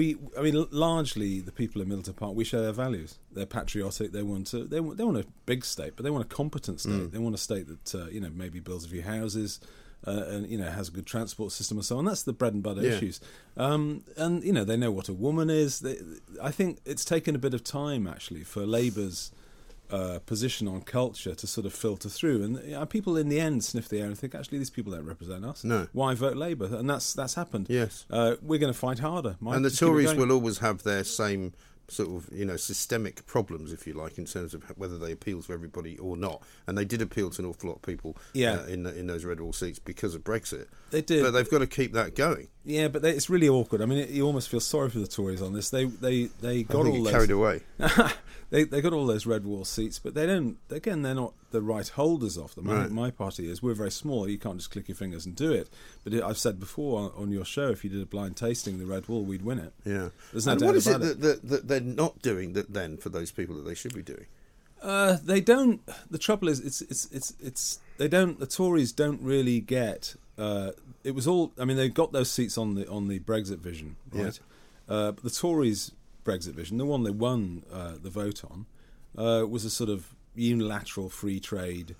Speaker 8: largely the people in Middleton Park, we share their values. They're patriotic. They want a big state, but they want a competent state. They want a state that maybe builds a few houses. And has a good transport system and so on. That's the bread and butter issues. And they know what a woman is. I think it's taken a bit of time actually for Labour's position on culture to sort of filter through, and people in the end sniff the air and think, actually, these people don't represent us.
Speaker 5: No.
Speaker 8: Why vote Labour? And that's happened.
Speaker 5: Yes.
Speaker 8: We're going to fight harder. Mike,
Speaker 5: and the Tories will always have their same sort of, systemic problems, if you like, in terms of whether they appeal to everybody or not. And they did appeal to an awful lot of people in those red wall seats because of Brexit. They did. But they've got to keep that going. Yeah, but
Speaker 8: it's really awkward. I mean, you almost feel sorry for the Tories on this. They got all those...
Speaker 5: carried away.
Speaker 8: They got all those red wall seats, but they don't. Again, they're not the right holders of them. Right. I think my party is. We're very small. You can't just click your fingers and do it. But I've said before on your show, if you did a blind tasting the red wall, we'd win it.
Speaker 5: Yeah.
Speaker 8: There's no doubt about it.
Speaker 5: What is it that they're not doing that then for those people that they should be doing?
Speaker 8: They don't. The trouble is, it's they don't. The Tories don't really get. It was all. I mean, they got those seats on the Brexit vision, right? Yeah. But the Tories' Brexit vision, the one they won the vote on, was a sort of unilateral free trade.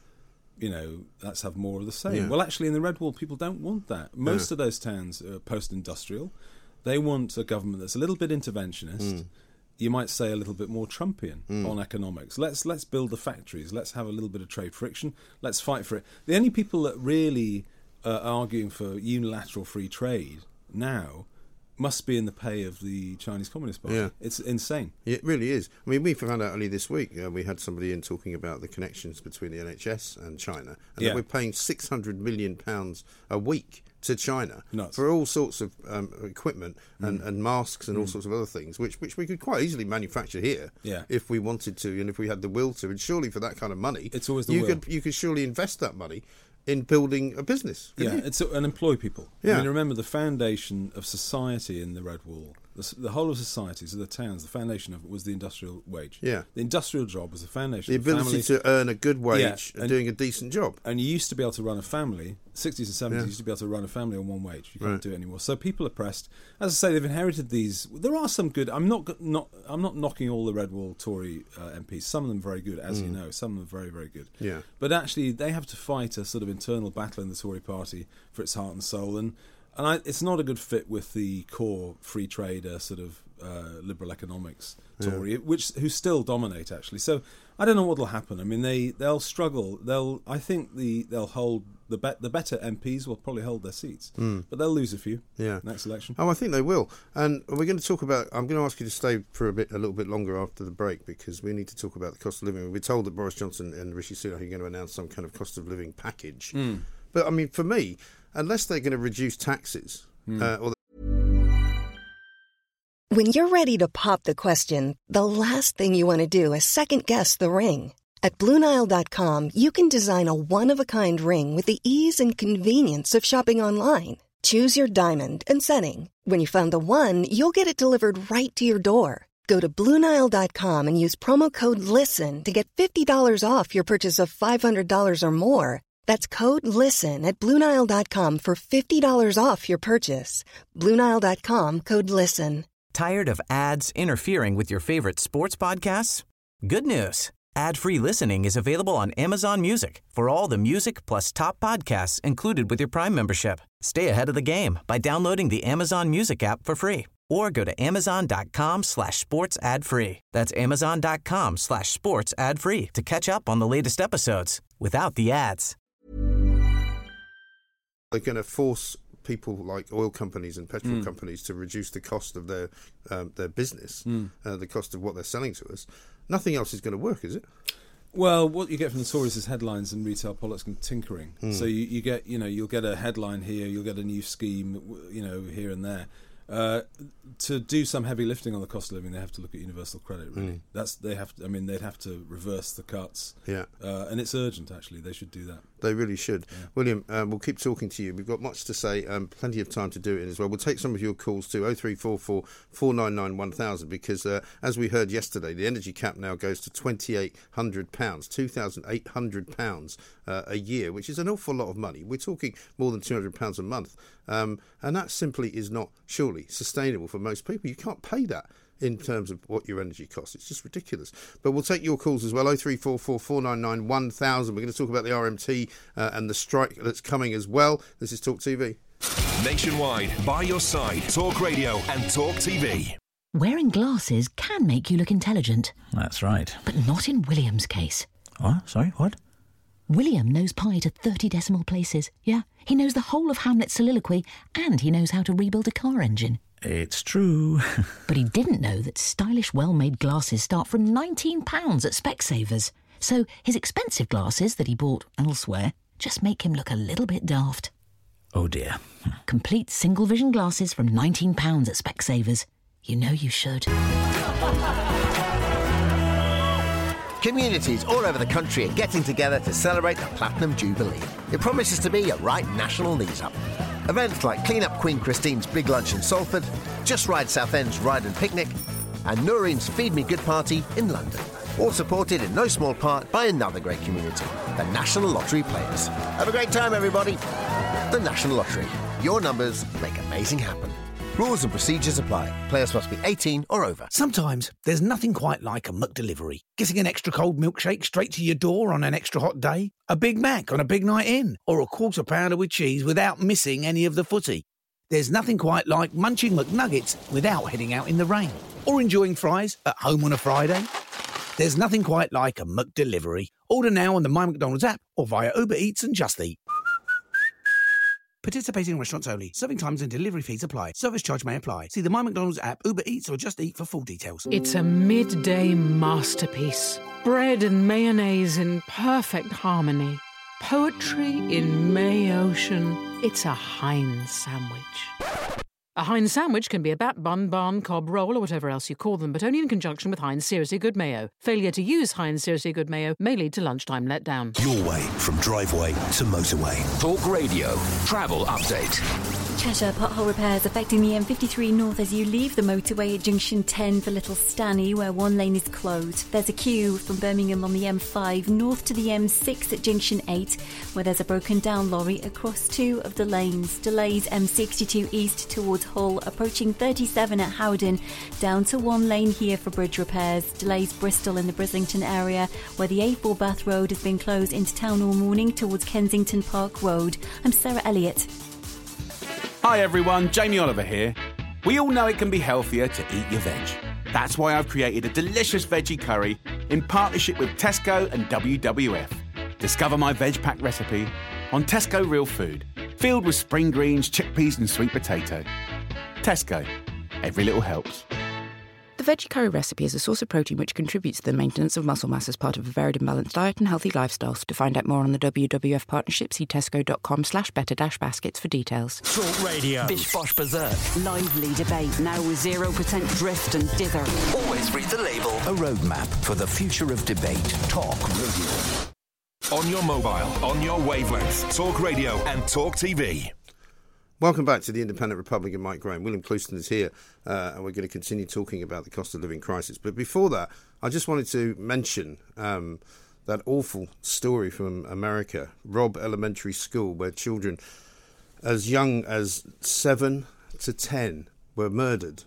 Speaker 8: Let's have more of the same. Yeah. Well, actually, in the red wall, people don't want that. Most of those towns are post-industrial. They want a government that's a little bit interventionist. you might say, a little bit more Trumpian on economics. Let's build the factories. Let's have a little bit of trade friction. Let's fight for it. The only people that really are arguing for unilateral free trade now must be in the pay of the Chinese Communist Party.
Speaker 5: Yeah.
Speaker 8: It's insane.
Speaker 5: It really is. I mean, we found out only this week, we had somebody in talking about the connections between the NHS and China, and that we're paying £600 million a week to China for all sorts of equipment and masks and all sorts of other things, which we could quite easily manufacture here if we wanted to and if we had the will to. And surely for that kind of money,
Speaker 8: it's always the will.
Speaker 5: You could surely invest that money in building a business.
Speaker 8: And employ people.
Speaker 5: Yeah.
Speaker 8: I mean, remember, the foundation of society in the Red Wall, the whole of societies, of the towns, the foundation of it was the industrial wage.
Speaker 5: Yeah.
Speaker 8: The industrial job was the foundation.
Speaker 5: The
Speaker 8: of the
Speaker 5: ability to earn a good wage and doing a decent job.
Speaker 8: And you used to be able to run a family, 60s and 70s, you used to be able to run a family on one wage. You can't do it anymore. So people are pressed. As I say, they've inherited these. There are some good. I'm not knocking all the Red Wall Tory MPs. Some of them very good, as you know. Some of them very, very good.
Speaker 5: Yeah.
Speaker 8: But actually, they have to fight a sort of internal battle in the Tory party for its heart and soul. And it's not a good fit with the core free trader sort of liberal economics Tory, who still dominate actually. So I don't know what will happen. I mean, they'll struggle. I think they'll hold the better MPs will probably hold their seats, but they'll lose a few. Next election.
Speaker 5: Oh, I think they will. And we're going to talk about. I'm going to ask you to stay for a little bit longer after the break because we need to talk about the cost of living. We're told that Boris Johnson and Rishi Sunak are going to announce some kind of cost of living package. But I mean, for me, unless they're going to reduce taxes,
Speaker 9: When you're ready to pop the question, the last thing you want to do is second-guess the ring. At BlueNile.com, you can design a one-of-a-kind ring with the ease and convenience of shopping online. Choose your diamond and setting. When you find the one, you'll get it delivered right to your door. Go to BlueNile.com and use promo code LISTEN to get $50 off your purchase of $500 or more. That's code LISTEN at BlueNile.com for $50 off your purchase. BlueNile.com, code LISTEN.
Speaker 10: Tired of ads interfering with your favorite sports podcasts? Good news. Ad-free listening is available on Amazon Music for all the music plus top podcasts included with your Prime membership. Stay ahead of the game by downloading the Amazon Music app for free or go to amazon.com/sports ad free. That's amazon.com/sports ad free to catch up on the latest episodes without the ads.
Speaker 5: They're going to force people like oil companies and petrol companies to reduce the cost of their business, the cost of what they're selling to us. Nothing else is going to work, is it?
Speaker 8: Well, what you get from the Tories is headlines and retail politics and tinkering. So you get, you'll get a headline here, you'll get a new scheme, here and there. To do some heavy lifting on the cost of living, they have to look at universal credit. Really, they'd have to reverse the cuts. And it's urgent. Actually, they should do that.
Speaker 5: They really should. Yeah. William, we'll keep talking to you. We've got much to say, plenty of time to do it as well. We'll take some of your calls too, 0344 499 1000, because as we heard yesterday, the energy cap now goes to £2,800, £2,800 a year, which is an awful lot of money. We're talking more than £200 a month. And that simply is not, surely, sustainable for most people. You can't pay that in terms of what your energy costs. It's just ridiculous. But we'll take your calls as well, 0344 499 1000. We're going to talk about the RMT and the strike that's coming as well. This is Talk TV.
Speaker 4: Nationwide, by your side, Talk Radio and Talk TV.
Speaker 11: Wearing glasses can make you look intelligent.
Speaker 12: That's right.
Speaker 11: But not in William's case.
Speaker 12: Oh, sorry, what?
Speaker 11: William knows pi to 30 decimal places. Yeah, he knows the whole of Hamlet's soliloquy and he knows how to rebuild a car engine.
Speaker 12: It's true.
Speaker 11: But he didn't know that stylish, well-made glasses start from £19 at Specsavers. So his expensive glasses that he bought elsewhere just make him look a little bit daft.
Speaker 12: Oh dear.
Speaker 11: Complete single-vision glasses from £19 at Specsavers. You know you should.
Speaker 13: Communities all over the country are getting together to celebrate the Platinum Jubilee. It promises to be a right national knees-up. Events like Clean Up Queen Christine's Big Lunch in Salford, Just Ride Southend's Ride and Picnic, and Noreen's Feed Me Good Party in London. All supported in no small part by another great community, the National Lottery players. Have a great time, everybody. The National Lottery. Your numbers make amazing happen. Rules and procedures apply. Players must be 18 or over.
Speaker 14: Sometimes there's nothing quite like a McDelivery. Getting an extra cold milkshake straight to your door on an extra hot day, a Big Mac on a big night in, or a quarter pounder with cheese without missing any of the footy. There's nothing quite like munching McNuggets without heading out in the rain. Or enjoying fries at home on a Friday. There's nothing quite like a McDelivery. Order now on the My McDonald's app or via Uber Eats and Just Eat. Participating restaurants only. Serving times and delivery fees apply. Service charge may apply. See the My McDonald's app, Uber Eats or Just Eat for full details.
Speaker 15: It's a midday masterpiece. Bread and mayonnaise in perfect harmony. Poetry in May Ocean. It's a Heinz sandwich. A Heinz sandwich can be a bat bun, barn, cob, roll, or whatever else you call them, but only in conjunction with Heinz Seriously Good Mayo. Failure to use Heinz Seriously Good Mayo may lead to lunchtime letdown.
Speaker 4: Your way from driveway to motorway.
Speaker 16: Talk Radio. Travel update.
Speaker 17: Cheshire pothole repairs affecting the M53 north as you leave the motorway at junction 10 for Little Stanley, where one lane is closed. There's a queue from Birmingham on the M5 north to the M6 at junction 8, where there's a broken down lorry across two of the lanes. Delays M62 east towards Hull, approaching 37 at Howden, down to one lane here for bridge repairs. Delays Bristol in the Brislington area, where the A4 Bath Road has been closed into town all morning towards Kensington Park Road. I'm Sarah Elliott.
Speaker 18: Hi everyone, Jamie Oliver here. We all know it can be healthier to eat your veg. That's why I've created a delicious veggie curry in partnership with Tesco and WWF. Discover my veg pack recipe on Tesco Real Food, filled with spring greens, chickpeas and sweet potato. Tesco, every little helps.
Speaker 19: The veggie curry recipe is a source of protein which contributes to the maintenance of muscle mass as part of a varied and balanced diet and healthy lifestyle. To find out more on the WWF partnership, see tesco.com/better-baskets for details.
Speaker 16: Talk Radio. Bish Bosh Berserk.
Speaker 20: Lively debate now with 0% drift and dither.
Speaker 16: Always read the label.
Speaker 4: A roadmap for the future of debate. Talk Radio. On your mobile, on your wavelength. Talk Radio and Talk TV.
Speaker 5: Welcome back to the Independent Republic of Mike Graham. William Clouston is here, and we're going to continue talking about the cost of living crisis. But before that, I just wanted to mention that awful story from America, Robb Elementary School, where children as young as 7 to 10 were murdered.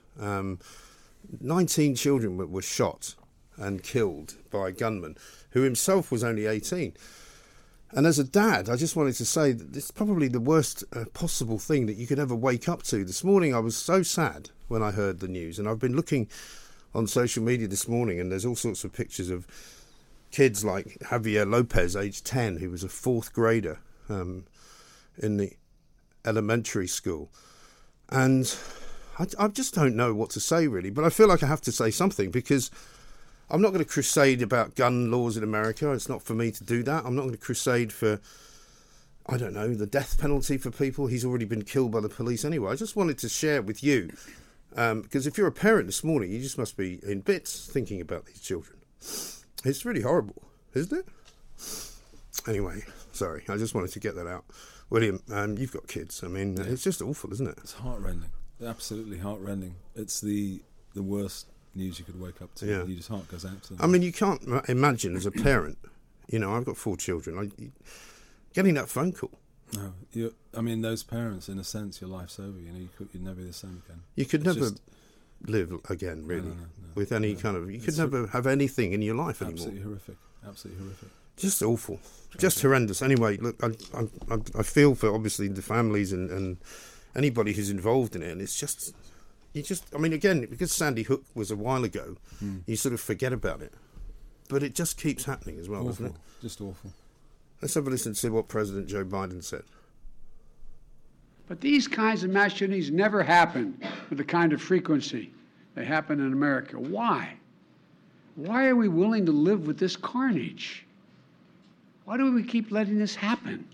Speaker 5: 19 children were shot and killed by a gunman who himself was only 18. And as a dad, I just wanted to say that this is probably the worst possible thing that you could ever wake up to. This morning I was so sad when I heard the news, and I've been looking on social media this morning, and there's all sorts of pictures of kids like Javier Lopez, age 10, who was a fourth grader in the elementary school. And I just don't know what to say, really, but I feel like I have to say something, because I'm not going to crusade about gun laws in America. It's not for me to do that. I'm not going to crusade for, I don't know, the death penalty for people. He's already been killed by the police anyway. I just wanted to share with you, because if you're a parent this morning, you just must be in bits thinking about these children. It's really horrible, isn't it? Anyway, sorry, I just wanted to get that out. William, you've got kids. I mean, it's just awful, isn't it?
Speaker 8: It's heartrending. Absolutely heartrending. It's the worst news you could wake up to. Yeah. Your heart goes out to them.
Speaker 5: I mean, you can't imagine as a parent, you know, I've got 4 children, getting that phone call.
Speaker 8: No, I mean, those parents, in a sense, your life's over. You know, you'd never be the same again.
Speaker 5: You could never live again, really, with any kind of. You could never have anything in your life anymore.
Speaker 8: Absolutely horrific. Absolutely horrific.
Speaker 5: Just awful. Just horrendous. Anyway, look, I feel for obviously the families and anybody who's involved in it, and it's just. I mean, again, because Sandy Hook was a while ago, you sort of forget about it. But it just keeps happening as well,
Speaker 8: awful.
Speaker 5: Doesn't it?
Speaker 8: Just awful.
Speaker 5: Let's have a listen to what President Joe Biden said.
Speaker 21: But these kinds of mass shootings never happen with the kind of frequency they happen in America. Why? Why are we willing to live with this carnage? Why do we keep letting this happen?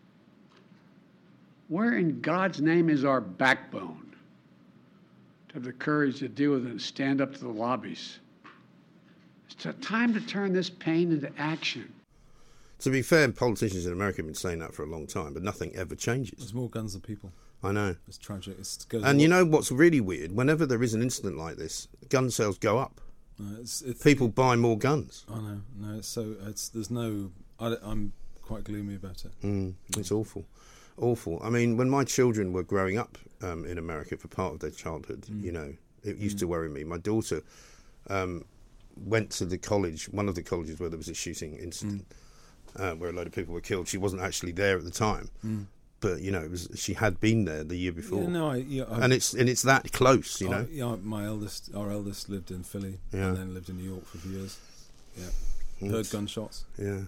Speaker 21: Where in God's name is our backbone? To have the courage to deal with it and stand up to the lobbies. It's time to turn this pain into action.
Speaker 5: To be fair, politicians in America have been saying that for a long time, but nothing ever changes.
Speaker 8: There's more guns than people.
Speaker 5: I know.
Speaker 8: It's tragic.
Speaker 5: And you know what's really weird? Whenever there is an incident like this, gun sales go up. People buy more guns.
Speaker 8: I know. No, there's no. I'm quite gloomy about it.
Speaker 5: It's awful. Awful. I mean, when my children were growing up in America for part of their childhood, you know, it used to worry me. My daughter went to the college, one of the colleges where there was a shooting incident, where a load of people were killed. She wasn't actually there at the time. but she had been there the year before.
Speaker 8: And
Speaker 5: it's that close,
Speaker 8: our eldest lived in Philly and then lived in New York for a few years. Heard gunshots.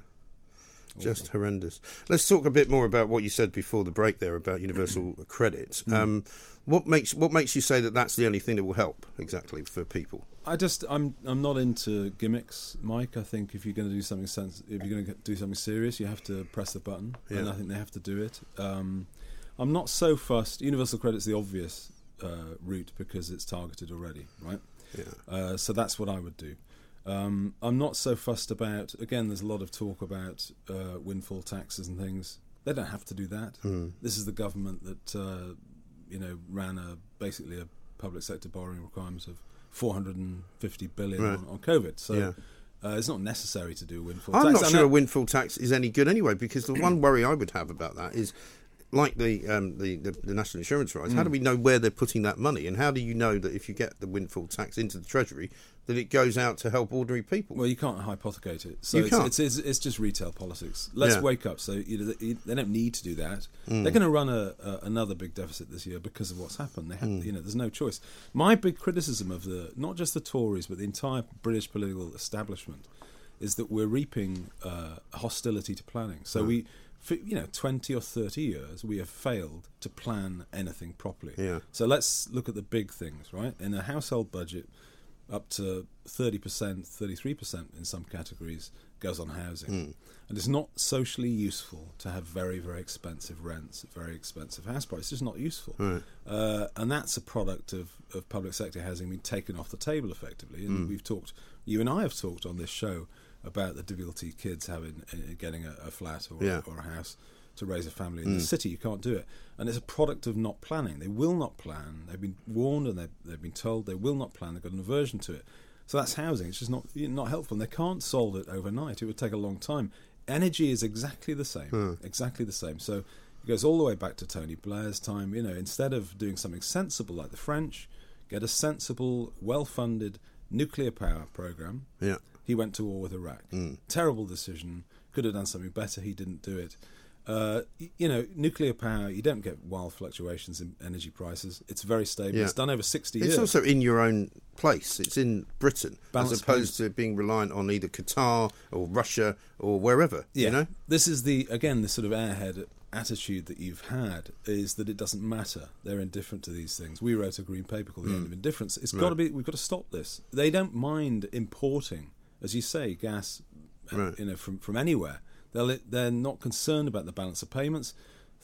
Speaker 5: Just horrendous. Let's talk a bit more about what you said before the break there about universal credit. What makes you say that that's the only thing that will help exactly for people?
Speaker 8: I'm not into gimmicks, Mike. I think if you're going to do something serious, you have to press the button, and I think they have to do it. I'm not so fussed. Universal credit's the obvious route because it's targeted already, right? So that's what I would do. I'm not so fussed about. Again, there's a lot of talk about windfall taxes and things. They don't have to do that. This is the government that ran basically a public sector borrowing requirement of $450 billion on COVID. So it's not necessary to do a windfall tax.
Speaker 5: I'm not sure a windfall tax is any good anyway, because the one worry I would have about that is, like the national insurance rise, how do we know where they're putting that money, and how do you know that if you get the windfall tax into the Treasury, that it goes out to help ordinary people?
Speaker 8: Well, you can't hypothecate it. So
Speaker 5: you can't.
Speaker 8: It's just retail politics. Let's wake up. So they don't need to do that. They're going to run another big deficit this year because of what's happened. They have, there's no choice. My big criticism of not just the Tories but the entire British political establishment is that we're reaping hostility to planning. So for 20 or 30 years, we have failed to plan anything properly. So let's look at the big things, right? In a household budget, up to 30%, 33% in some categories goes on housing. And it's not socially useful to have very, very expensive rents, very expensive house prices. It's just not useful. And that's a product of public sector housing being taken off the table effectively. And you and I have talked on this show about the difficulty kids have in getting a flat or a house to raise a family in the city. You can't do it. And it's a product of not planning. They will not plan. They've been warned and they've been told they will not plan. They've got an aversion to it. So that's housing. It's just not helpful. And they can't solve it overnight. It would take a long time. Energy is exactly the same. Exactly the same. So it goes all the way back to Tony Blair's time. Instead of doing something sensible like the French, get a sensible, well-funded nuclear power program. He went to war with Iraq. Terrible decision. Could have done something better. He didn't do it. Nuclear power, you don't get wild fluctuations in energy prices. It's very stable. It's done over 60 years.
Speaker 5: It's also in your own place. It's in Britain, as opposed to being reliant on either Qatar or Russia or wherever.
Speaker 8: This is the sort of airhead attitude that you've had, is that it doesn't matter. They're indifferent to these things. We wrote a green paper called The End of Indifference. It's got to be. We've got to stop this. They don't mind importing, as you say, gas, from anywhere. They're not concerned about the balance of payments.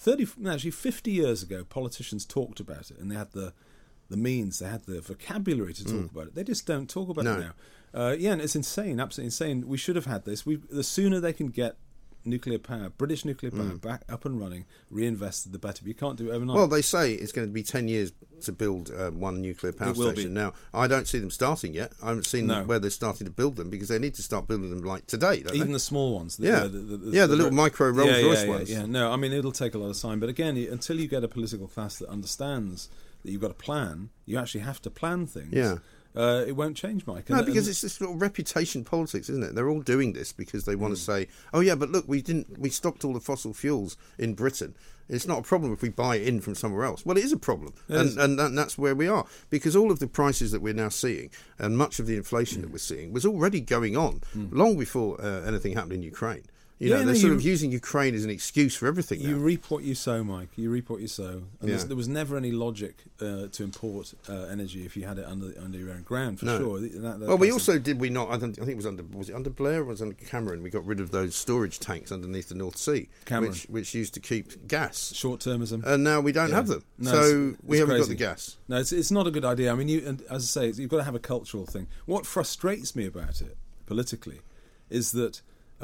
Speaker 8: 50 years ago, politicians talked about it, and they had the means, they had the vocabulary to talk about it. They just don't talk about it now. And it's insane, absolutely insane. We should have had this. The sooner they can get nuclear power, British nuclear power, back up and running, reinvested, the better. But you can't do it overnight.
Speaker 5: Well, they say it's going to be 10 years to build one nuclear power station. Now, I don't see them starting yet. I haven't seen where they're starting to build them, because they need to start building them like today, don't
Speaker 8: Even
Speaker 5: they?
Speaker 8: the small ones.
Speaker 5: The little micro Rolls-Royce ones.
Speaker 8: No, I mean, it'll take a lot of time. But again, until you get a political class that understands that you've got a plan, you actually have to plan things. It won't change, Mike.
Speaker 5: Because it's this little reputation politics, isn't it? They're all doing this because they want to say, oh yeah, but look, we stopped all the fossil fuels in Britain. It's not a problem if we buy it in from somewhere else. Well, it is a problem, and that's where we are, because all of the prices that we're now seeing and much of the inflation that we're seeing was already going on long before anything happened in Ukraine. They're sort of using Ukraine as an excuse for everything now.
Speaker 8: You reap what you sow, Mike. You reap what you sow. And there was never any logic to import energy if you had it under your own ground, for sure.
Speaker 5: We also did. I think it was under Blair or was it under Cameron? We got rid of those storage tanks underneath the North Sea, which used to keep gas.
Speaker 8: Short-termism.
Speaker 5: And now we don't have them.
Speaker 8: No,
Speaker 5: so we haven't
Speaker 8: crazy.
Speaker 5: got the gas.
Speaker 8: No, it's not a good idea. I mean, as I say, you've got to have a cultural thing. What frustrates me about it politically is that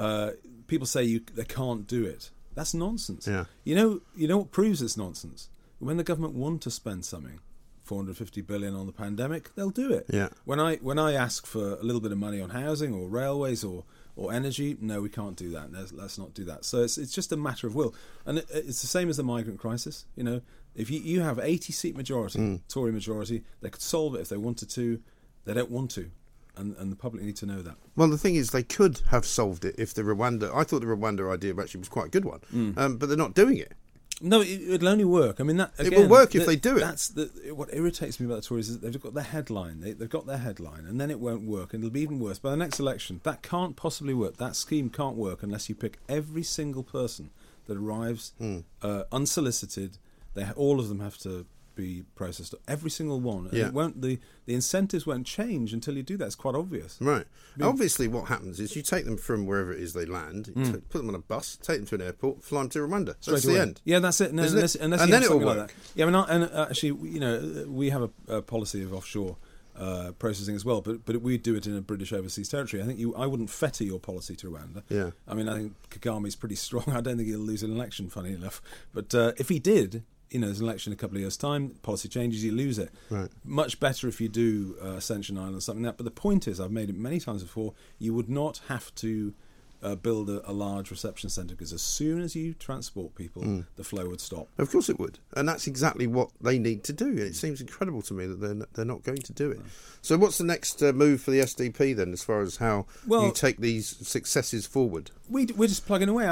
Speaker 8: people say they can't do it. That's nonsense. You know what proves it's nonsense? When the government want to spend something, $450 billion on the pandemic, they'll do it. When I ask for a little bit of money on housing or railways or energy, no, we can't do that. Let's not do that. So it's just a matter of will, and it's the same as the migrant crisis. If you have 80-seat majority, Tory majority, they could solve it if they wanted to. They don't want to. And the public need to know that.
Speaker 5: Well, the thing is, they could have solved it if I thought the Rwanda idea actually was quite a good one, but they're not doing it.
Speaker 8: No, it'll only work. I mean, that again,
Speaker 5: it will work if they do it.
Speaker 8: That's what irritates me about the Tories is that they've got their headline. They've got their headline, and then it won't work, and it'll be even worse. By the next election, that can't possibly work. That scheme can't work unless you pick every single person that arrives unsolicited. All of them have to be processed, every single one. And it won't. The incentives won't change until you do that. It's quite obvious.
Speaker 5: Right. Obviously, what happens is you take them from wherever it is they land, put them on a bus, take them to an airport, fly them to Rwanda. That's the end.
Speaker 8: Yeah, that's it. Unless
Speaker 5: and
Speaker 8: you
Speaker 5: then
Speaker 8: have
Speaker 5: it'll
Speaker 8: something
Speaker 5: work.
Speaker 8: like that. Yeah, I mean, and actually, we have a policy of offshore processing as well, but we do it in a British overseas territory. I think I wouldn't fetter your policy to Rwanda.
Speaker 5: Yeah.
Speaker 8: I mean, I think Kagame pretty strong. I don't think he'll lose an election, funny enough. But if he did, there's an election in a couple of years' time, policy changes, you lose it.
Speaker 5: Right.
Speaker 8: Much better if you do Ascension Island or something like that. But the point is, I've made it many times before, you would not have to build a large reception centre, because as soon as you transport people, the flow would stop.
Speaker 5: Of course it would. And that's exactly what they need to do. It seems incredible to me that they're not going to do it. So what's the next move for the SDP then, as far as how you take these successes forward?
Speaker 8: We're just plugging away.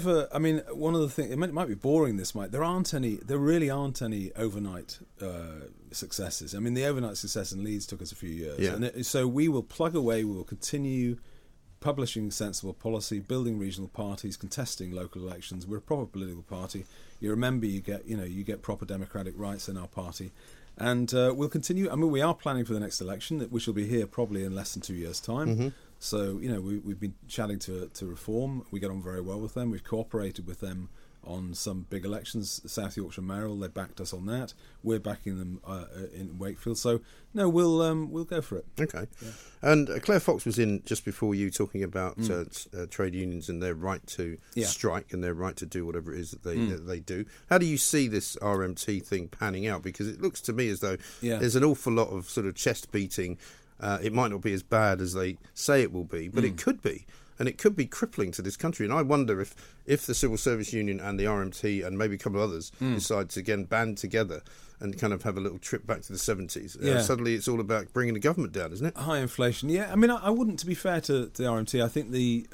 Speaker 8: One of the things, it might be boring, there really aren't any overnight successes. I mean, the overnight success in Leeds took us a few years.
Speaker 5: Yeah.
Speaker 8: And so we will plug away, we will continue publishing sensible policy, building regional parties, contesting local elections. We're a proper political party. You remember, you get proper democratic rights in our party, and we'll continue. I mean, we are planning for the next election, which will be here probably in less than 2 years' time.
Speaker 5: Mm-hmm.
Speaker 8: So we've been chatting to Reform. We get on very well with them. We've cooperated with them on some big elections. South Yorkshire mayoral, they backed us on that. We're backing them in Wakefield. So no, we'll go for it.
Speaker 5: Okay. Yeah. And Claire Fox was in just before you, talking about trade unions and their right to strike and their right to do whatever it is that they do. How do you see this RMT thing panning out? Because it looks to me as though there's an awful lot of sort of chest beating. It might not be as bad as they say it will be, but it could be. And it could be crippling to this country. And I wonder if the Civil Service Union and the RMT and maybe a couple of others decide to again band together and kind of have a little trip back to the 70s. Suddenly it's all about bringing the government down, isn't it?
Speaker 8: High inflation, yeah. I mean, I wouldn't, to be fair to the RMT, I think they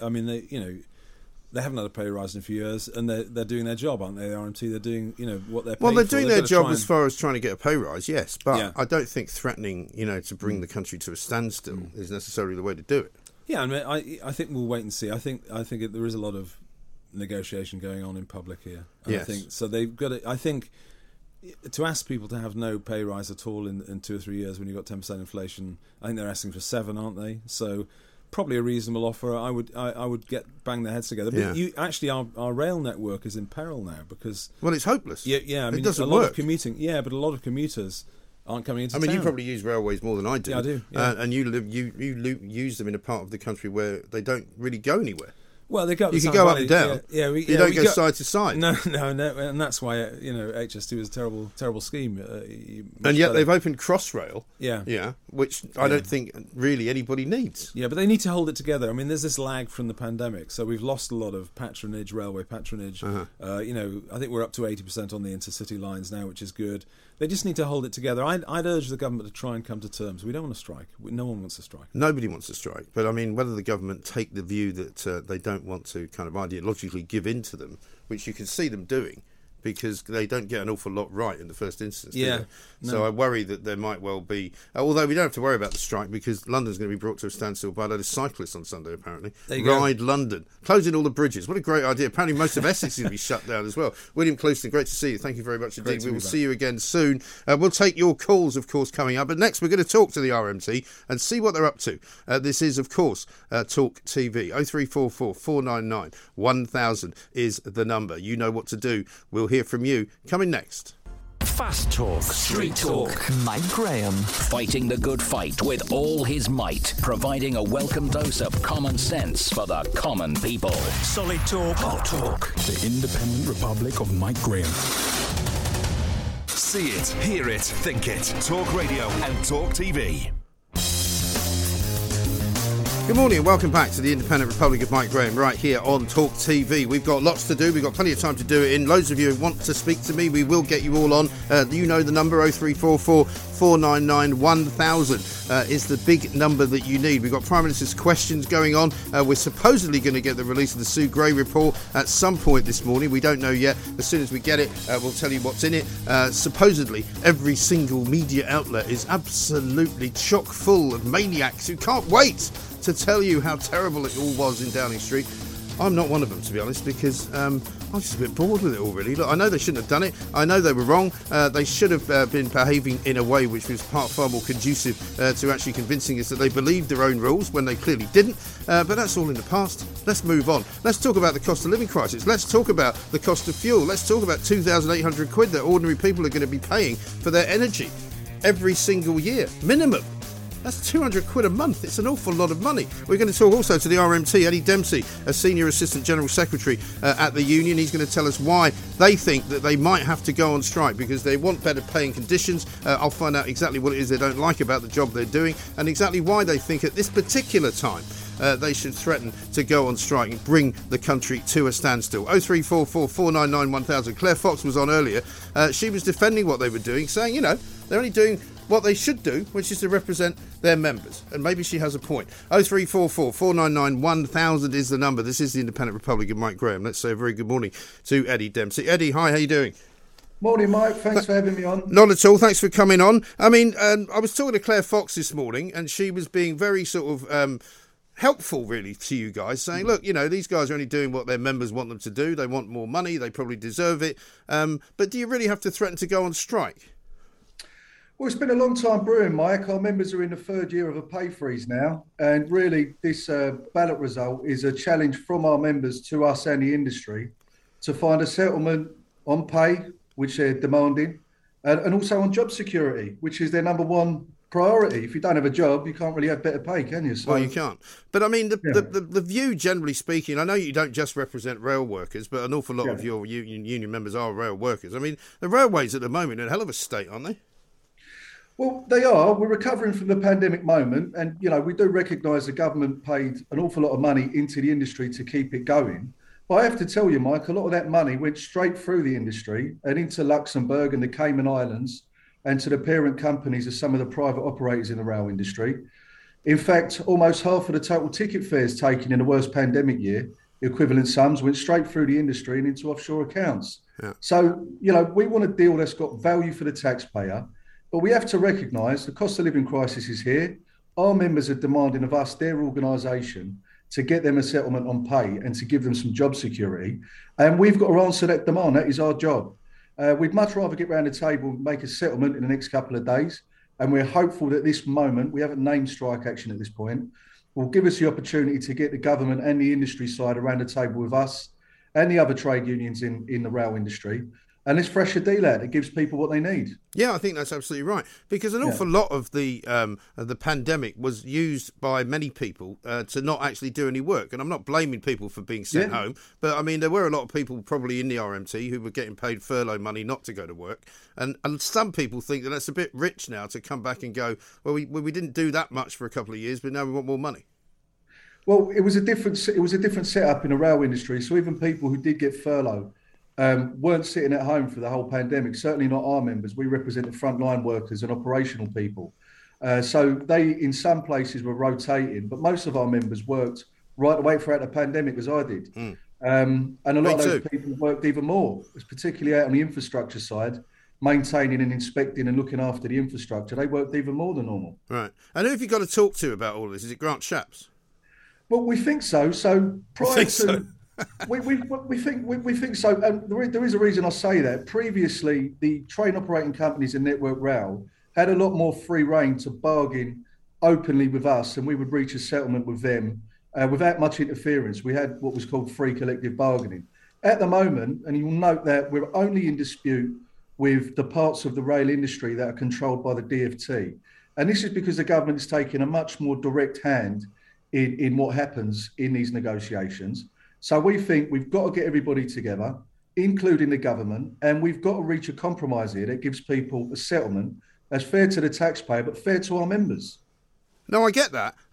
Speaker 8: haven't had a pay rise in a few years, and they're doing their job, aren't they? The RMT, they're doing what they're paid for.
Speaker 5: Well, they're doing their job as far as trying to get a pay rise, yes, but I don't think threatening, to bring the country to a standstill is necessarily the way to do it.
Speaker 8: Yeah, I mean, I think we'll wait and see. I think there is a lot of negotiation going on in public here. And
Speaker 5: yes.
Speaker 8: I think so. They've got it. I think to ask people to have no pay rise at all in 2 or 3 years when you've got 10% inflation, I think they're asking for 7, aren't they? So probably a reasonable offer. I would bang their heads together. But our rail network is in peril now because
Speaker 5: it's hopeless.
Speaker 8: Yeah. I mean,
Speaker 5: it doesn't
Speaker 8: a lot
Speaker 5: work.
Speaker 8: of commuting. Yeah, but a lot of commuters aren't coming into town.
Speaker 5: You probably use railways more than I do.
Speaker 8: Yeah, I do. Yeah.
Speaker 5: And you use them in a part of the country where they don't really go anywhere.
Speaker 8: Well, they go.
Speaker 5: You can go up and down. You don't go side to side.
Speaker 8: No, and that's why HS2 is a terrible scheme.
Speaker 5: And yet they've opened Crossrail.
Speaker 8: Yeah,
Speaker 5: which I don't think really anybody needs.
Speaker 8: Yeah, but they need to hold it together. I mean, there's this lag from the pandemic, so we've lost a lot of railway patronage.
Speaker 5: Uh-huh.
Speaker 8: I think we're up to 80% on the intercity lines now, which is good. They just need to hold it together. I'd urge the government to try and come to terms. We don't want to strike. No one wants to strike.
Speaker 5: Nobody wants to strike. But I mean, whether the government take the view that they don't want to kind of ideologically give in to them, which you can see them doing, because they don't get an awful lot right in the first instance.
Speaker 8: Yeah.
Speaker 5: So I worry that there might well be, although we don't have to worry about the strike because London's going to be brought to a standstill by a load of cyclists on Sunday, apparently. Ride London. Closing all the bridges. What a great idea. Apparently most of Essex is going to be shut down as well. William Clouston, great to see you. Thank you very much indeed. We will see you again soon. We'll take your calls, of course, coming up. But next we're going to talk to the RMT and see what they're up to. This is, of course, Talk TV. 0344 499 1000 is the number. You know what to do. We'll hear from you. Coming next.
Speaker 16: Fast Talk. Street Talk. Mike Graham. Fighting the good fight with all his might. Providing a welcome dose of common sense for the common people. Solid Talk. Hot Talk.
Speaker 2: The Independent Republic of Mike Graham.
Speaker 4: See it, hear it, think it. Talk Radio and Talk TV.
Speaker 5: Good morning and welcome back to the Independent Republic of Mike Graham right here on Talk TV. We've got lots to do. We've got plenty of time to do it in. Loads of you want to speak to me. We will get you all on. You know the number 0344 499 1000 is the big number that you need. We've got Prime Minister's questions going on. We're supposedly going to get the release of the Sue Gray report at some point this morning. We don't know yet. As soon as we get it, we'll tell you what's in it. Supposedly, every single media outlet is absolutely chock full of maniacs who can't wait to tell you how terrible it all was in Downing Street. I'm not one of them, to be honest, because I'm just a bit bored with it all, really. Look, I know they shouldn't have done it. I know they were wrong. They should have been behaving in a way which was far more conducive to actually convincing us that they believed their own rules when they clearly didn't. But that's all in the past. Let's move on. Let's talk about the cost of living crisis. Let's talk about the cost of fuel. Let's talk about 2,800 quid that ordinary people are going to be paying for their energy every single year, minimum. That's 200 quid a month. It's an awful lot of money. We're going to talk also to the RMT, Eddie Dempsey, a Senior Assistant General Secretary at the union. He's going to tell us why they think that they might have to go on strike because they want better paying conditions. I'll find out exactly what it is they don't like about the job they're doing and exactly why they think at this particular time they should threaten to go on strike and bring the country to a standstill. 0344 499 1000. Claire Fox was on earlier. She was defending what they were doing, saying, they're only doing what they should do, which is to represent their members. And maybe she has a point. 0344 499 1000 is the number. This is the Independent Republic of Mike Graham. Let's say a very good morning to Eddie Dempsey. Eddie, hi, how you doing?
Speaker 1: Morning, Mike. Thanks for having me on.
Speaker 5: Not at all. Thanks for coming on. I mean, I was talking to Claire Fox this morning, and she was being very sort of helpful, really, to you guys, saying, look, these guys are only doing what their members want them to do. They want more money. They probably deserve it. But do you really have to threaten to go on strike?
Speaker 1: Well, it's been a long time brewing, Mike. Our members are in the third year of a pay freeze now. And really, this ballot result is a challenge from our members to us and the industry to find a settlement on pay, which they're demanding, and also on job security, which is their number one priority. If you don't have a job, you can't really have better pay, can you?
Speaker 5: Well, you can't. But I mean, the view, generally speaking, I know you don't just represent rail workers, but an awful lot of your union members are rail workers. I mean, the railways at the moment are in a hell of a state, aren't they?
Speaker 1: Well, they are. We're recovering from the pandemic moment. And, we do recognise the government paid an awful lot of money into the industry to keep it going. But I have to tell you, Mike, a lot of that money went straight through the industry and into Luxembourg and the Cayman Islands and to the parent companies of some of the private operators in the rail industry. In fact, almost half of the total ticket fares taken in the worst pandemic year, the equivalent sums, went straight through the industry and into offshore accounts. Yeah. So, we want a deal that's got value for the taxpayer. But we have to recognise the cost of living crisis is here. Our members are demanding of us, their organisation, to get them a settlement on pay and to give them some job security. And we've got to answer that demand. That is our job. We'd much rather get round the table and make a settlement in the next couple of days. And we're hopeful that this moment, we haven't named strike action at this point, will give us the opportunity to get the government and the industry side around the table with us and the other trade unions in the rail industry. And let's fresh a deal out that gives people what they need.
Speaker 5: Yeah, I think that's absolutely right. Because an awful lot of the pandemic was used by many people to not actually do any work. And I'm not blaming people for being sent home. But, I mean, there were a lot of people probably in the RMT who were getting paid furlough money not to go to work. And some people think that that's a bit rich now to come back and go, well, we didn't do that much for a couple of years, but now we want more money.
Speaker 1: Well, it was a different setup in the rail industry. So even people who did get furlough weren't sitting at home for the whole pandemic, certainly not our members. We represent the frontline workers and operational people. So they, in some places, were rotating, but most of our members worked right away throughout the pandemic, as I did. And a lot of those people worked even more, particularly out on the infrastructure side, maintaining and inspecting and looking after the infrastructure. They worked even more than normal.
Speaker 5: Right. And who have you got to talk to about all this? Is it Grant Shapps?
Speaker 1: Well, we think so. So prior to... we think so. And there is a reason I say that. Previously, the train operating companies in Network Rail had a lot more free rein to bargain openly with us, and we would reach a settlement with them without much interference. We had what was called free collective bargaining. At the moment, and you'll note that we're only in dispute with the parts of the rail industry that are controlled by the DfT. And this is because the government is taking a much more direct hand in what happens in these negotiations. So we think we've got to get everybody together, including the government, and we've got to reach a compromise here that gives people a settlement that's fair to the taxpayer, but fair to our members.
Speaker 5: No, I get that.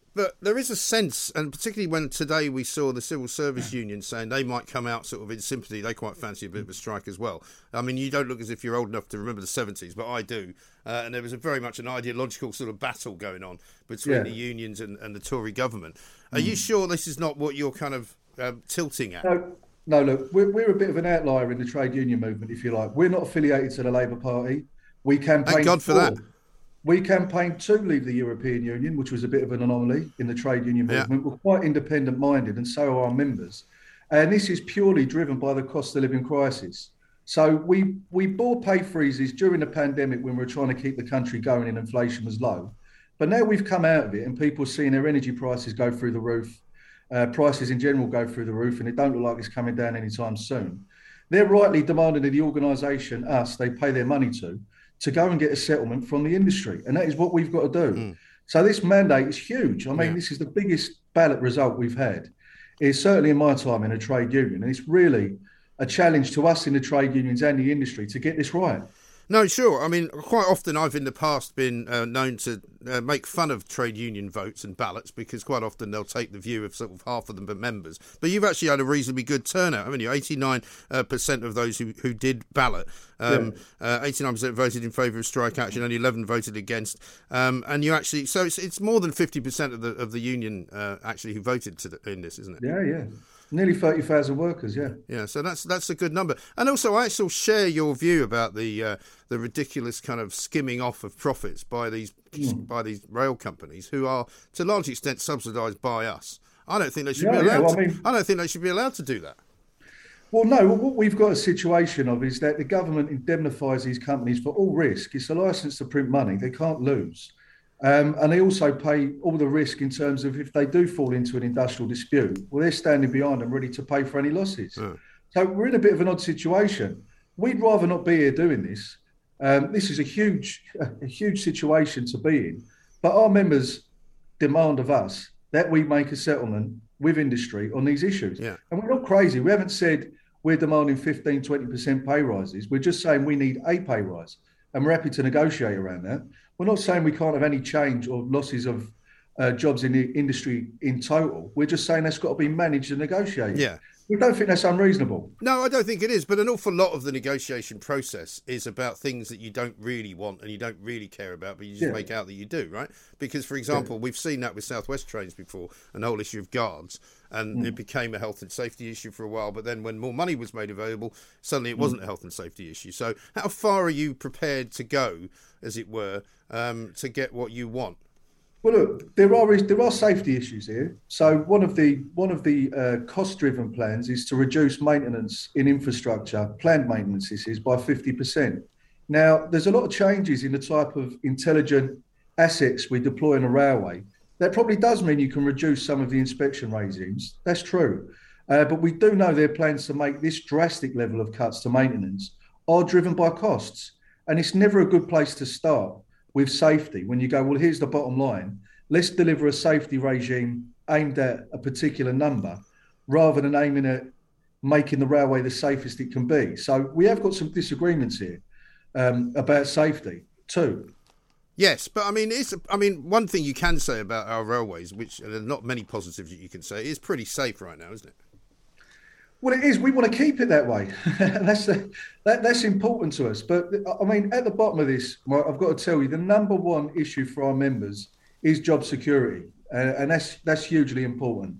Speaker 5: But there is a sense, and particularly when today we saw the civil service union saying they might come out sort of in sympathy, they quite fancy a bit of a strike as well. I mean, you don't look as if you're old enough to remember the 70s, but I do. And there was very much an ideological sort of battle going on between the unions and the Tory government. Are you sure this is not what you're kind of tilting at?
Speaker 1: No, look, we're a bit of an outlier in the trade union movement, if you like. We're not affiliated to the Labour Party. We campaigned
Speaker 5: Thank God for that.
Speaker 1: We campaigned to leave the European Union, which was a bit of an anomaly in the trade union movement. We're quite independent-minded, and so are our members. And this is purely driven by the cost of living crisis. So we bore pay freezes during the pandemic when we were trying to keep the country going and inflation was low. But now we've come out of it and people are seeing their energy prices go through the roof, prices in general go through the roof, and it don't look like it's coming down anytime soon. They're rightly demanding of the organisation, us, they pay their money to go and get a settlement from the industry. And that is what we've got to do. So this mandate is huge. I mean, this is the biggest ballot result we've had. It's certainly in my time in a trade union. And it's really a challenge to us in the trade unions and the industry to get this right.
Speaker 5: No, sure. I mean, quite often I've in the past been known to make fun of trade union votes and ballots because quite often they'll take the view of sort of half of them but members. But you've actually had a reasonably good turnout, haven't you? 89% of those who did ballot. 89% voted in favour of strike action, only 11 voted against. And you actually, so it's more than 50% of the union actually who voted in this, isn't it?
Speaker 1: Yeah. Nearly 30,000 workers,
Speaker 5: Yeah, so that's a good number. And also, I still share your view about the ridiculous kind of skimming off of profits by these rail companies who are to a large extent subsidised by us. I don't think they should be allowed. I don't think they should be allowed to do that.
Speaker 1: Well, no. What we've got a situation of is that the government indemnifies these companies for all risk. It's a licence to print money; they can't lose. And they also pay all the risk in terms of if they do fall into an industrial dispute, well, they're standing behind them ready to pay for any losses. So we're in a bit of an odd situation. We'd rather not be here doing this. This is a huge situation to be in. But our members demand of us that we make a settlement with industry on these issues. And we're not crazy. We haven't said we're demanding 15, 20% pay rises. We're just saying we need a pay rise. And we're happy to negotiate around that. We're not saying we can't have any change or losses of jobs in the industry in total. We're just saying that's got to be managed and negotiated. We don't think that's unreasonable.
Speaker 5: No, I don't think it is. But an awful lot of the negotiation process is about things that you don't really want and you don't really care about, but you just make out that you do, right? Because, for example, we've seen that with South West Trains before, an whole issue of guards, and it became a health and safety issue for a while. But then when more money was made available, suddenly it wasn't a health and safety issue. So how far are you prepared to go, as it were, to get what you want?
Speaker 1: Well, look, there are safety issues here. So one of the cost-driven plans is to reduce maintenance in infrastructure, planned maintenance this is, by 50%. Now, there's a lot of changes in the type of intelligent assets we deploy in a railway. That probably does mean you can reduce some of the inspection regimes. That's true. But we do know their plans to make this drastic level of cuts to maintenance are driven by costs. And it's never a good place to start with safety when you go, well, here's the bottom line. Let's deliver a safety regime aimed at a particular number rather than aiming at making the railway the safest it can be. So we have got some disagreements here about safety too.
Speaker 5: Yes, but I mean, one thing you can say about our railways, which there are not many positives that you can say, is pretty safe right now, isn't it?
Speaker 1: Well, it is. We want to keep it that way. That's important to us. But I mean, at the bottom of this, well, I've got to tell you, the number one issue for our members is job security, and that's hugely important.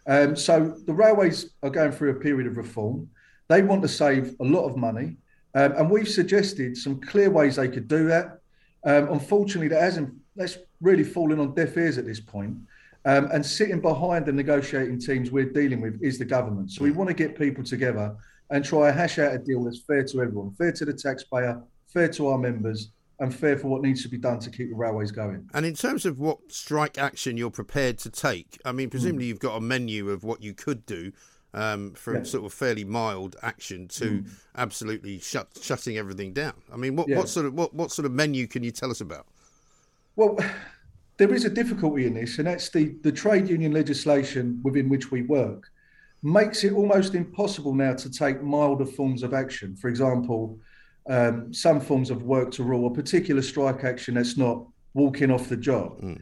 Speaker 1: So the railways are going through a period of reform. They want to save a lot of money, and we've suggested some clear ways they could do that. Unfortunately, that's really fallen on deaf ears at this point. And sitting behind the negotiating teams we're dealing with is the government. So we want to get people together and try and hash out a deal that's fair to everyone, fair to the taxpayer, fair to our members, and fair for what needs to be done to keep the railways going.
Speaker 5: And in terms of what strike action you're prepared to take, I mean, presumably you've got a menu of what you could do from sort of fairly mild action to absolutely shutting everything down. I mean, what sort of menu can you tell us about?
Speaker 1: Well, there is a difficulty in this, and that's the trade union legislation within which we work makes it almost impossible now to take milder forms of action. For example, some forms of work to rule, a particular strike action that's not walking off the job.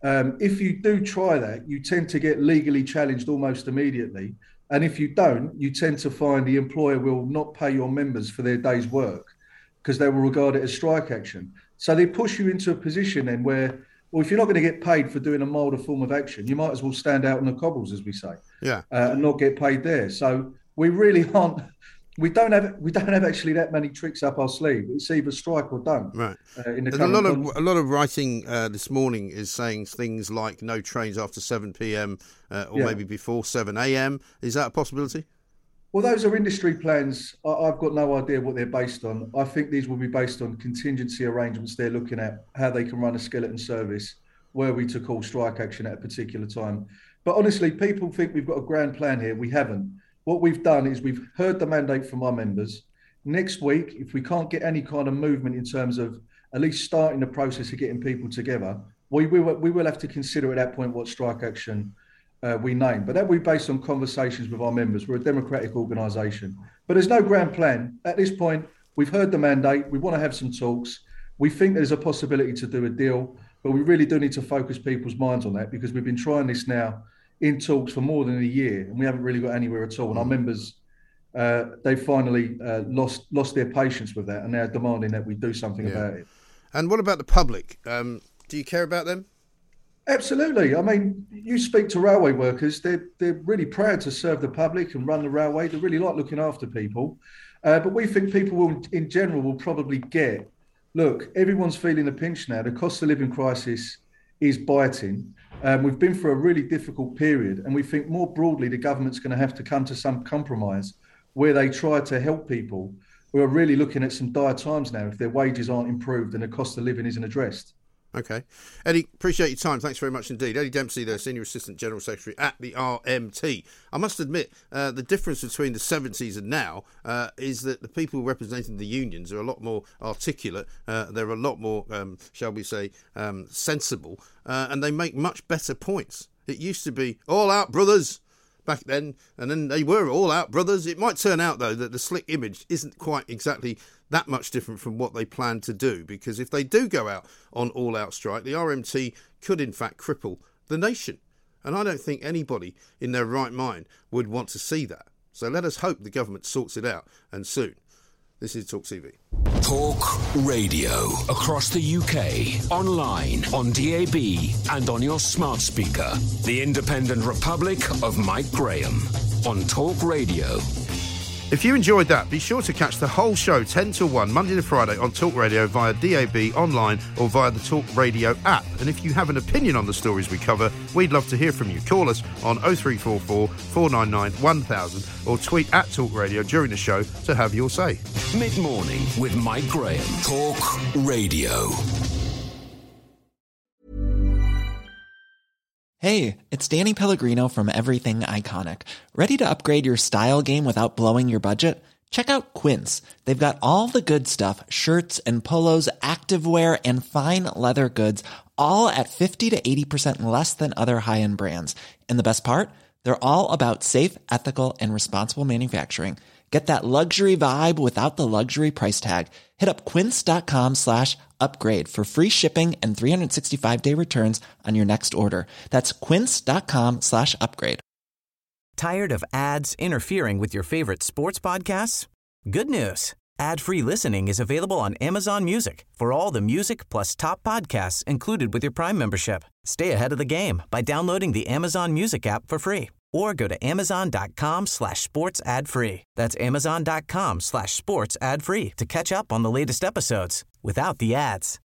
Speaker 1: If you do try that, you tend to get legally challenged almost immediately. And if you don't, you tend to find the employer will not pay your members for their day's work because they will regard it as strike action. So they push you into a position then where, well, if you're not going to get paid for doing a milder form of action, you might as well stand out on the cobbles, as we say, and not get paid there. So we really aren't. We don't have actually that many tricks up our sleeve. It's either strike or don't.
Speaker 5: Right.
Speaker 1: In the
Speaker 5: a lot of writing this morning is saying things like no trains after 7 p.m. Or maybe before 7 a.m. Is that a possibility?
Speaker 1: Well, those are industry plans. I've got no idea what they're based on. I think these will be based on contingency arrangements they're looking at, how they can run a skeleton service, were we to call strike action at a particular time. But honestly, people think we've got a grand plan here. We haven't. What we've done is we've heard the mandate from our members. Next week, if we can't get any kind of movement in terms of at least starting the process of getting people together, we will have to consider at that point what strike action we name. But that will be based on conversations with our members. We're a democratic organisation. But there's no grand plan. At this point, we've heard the mandate. We want to have some talks. We think there's a possibility to do a deal, but we really do need to focus people's minds on that because we've been trying this now in talks for more than a year, and we haven't really got anywhere at all. And our members, they finally lost their patience with that, and they're demanding that we do something about it.
Speaker 5: And what about the public? Do you care about them?
Speaker 1: Absolutely. I mean, you speak to railway workers; they're really proud to serve the public and run the railway. They really like looking after people. But we think people will, in general, will probably get. Look, everyone's feeling the pinch now. The cost of living crisis is biting. We've been through a really difficult period, and we think more broadly the government's going to have to come to some compromise where they try to help people who are really looking at some dire times now if their wages aren't improved and the cost of living isn't addressed.
Speaker 5: Okay. Eddie, appreciate your time. Thanks very much indeed. Eddie Dempsey, the Senior Assistant General Secretary at the RMT. I must admit, the difference between the 70s and now is that the people representing the unions are a lot more articulate. They're a lot more, shall we say, sensible, and they make much better points. It used to be all out, brothers, back then, and then they were all out, brothers. It might turn out, though, that the slick image isn't quite exactly that much different from what they plan to do, because if they do go out on all-out strike, the RMT could in fact cripple the nation. And I don't think anybody in their right mind would want to see that. So let us hope the government sorts it out, and soon. This is Talk TV.
Speaker 4: Talk Radio. Across the UK, online, on DAB, and on your smart speaker. The Independent Republic of Mike Graham on Talk Radio.
Speaker 5: If you enjoyed that, be sure to catch the whole show 10 till 1, Monday to Friday on Talk Radio via DAB, online or via the Talk Radio app. And if you have an opinion on the stories we cover, we'd love to hear from you. Call us on 0344 499 1000 or tweet at Talk Radio during the show to have your say.
Speaker 4: Mid-morning with Mike Graham. Talk Radio.
Speaker 3: Hey, it's Danny Pellegrino from Everything Iconic. Ready to upgrade your style game without blowing your budget? Check out Quince. They've got all the good stuff, shirts and polos, activewear, and fine leather goods, all at 50 to 80% less than other high-end brands. And the best part? They're all about safe, ethical, and responsible manufacturing. Get that luxury vibe without the luxury price tag. Hit up quince.com/upgrade for free shipping and 365-day returns on your next order. That's quince.com/upgrade.
Speaker 10: Tired of ads interfering with your favorite sports podcasts? Good news. Ad-free listening is available on Amazon Music for all the music plus top podcasts included with your Prime membership. Stay ahead of the game by downloading the Amazon Music app for free. Or go to amazon.com/sports ad free. That's amazon.com/sports ad free to catch up on the latest episodes without the ads.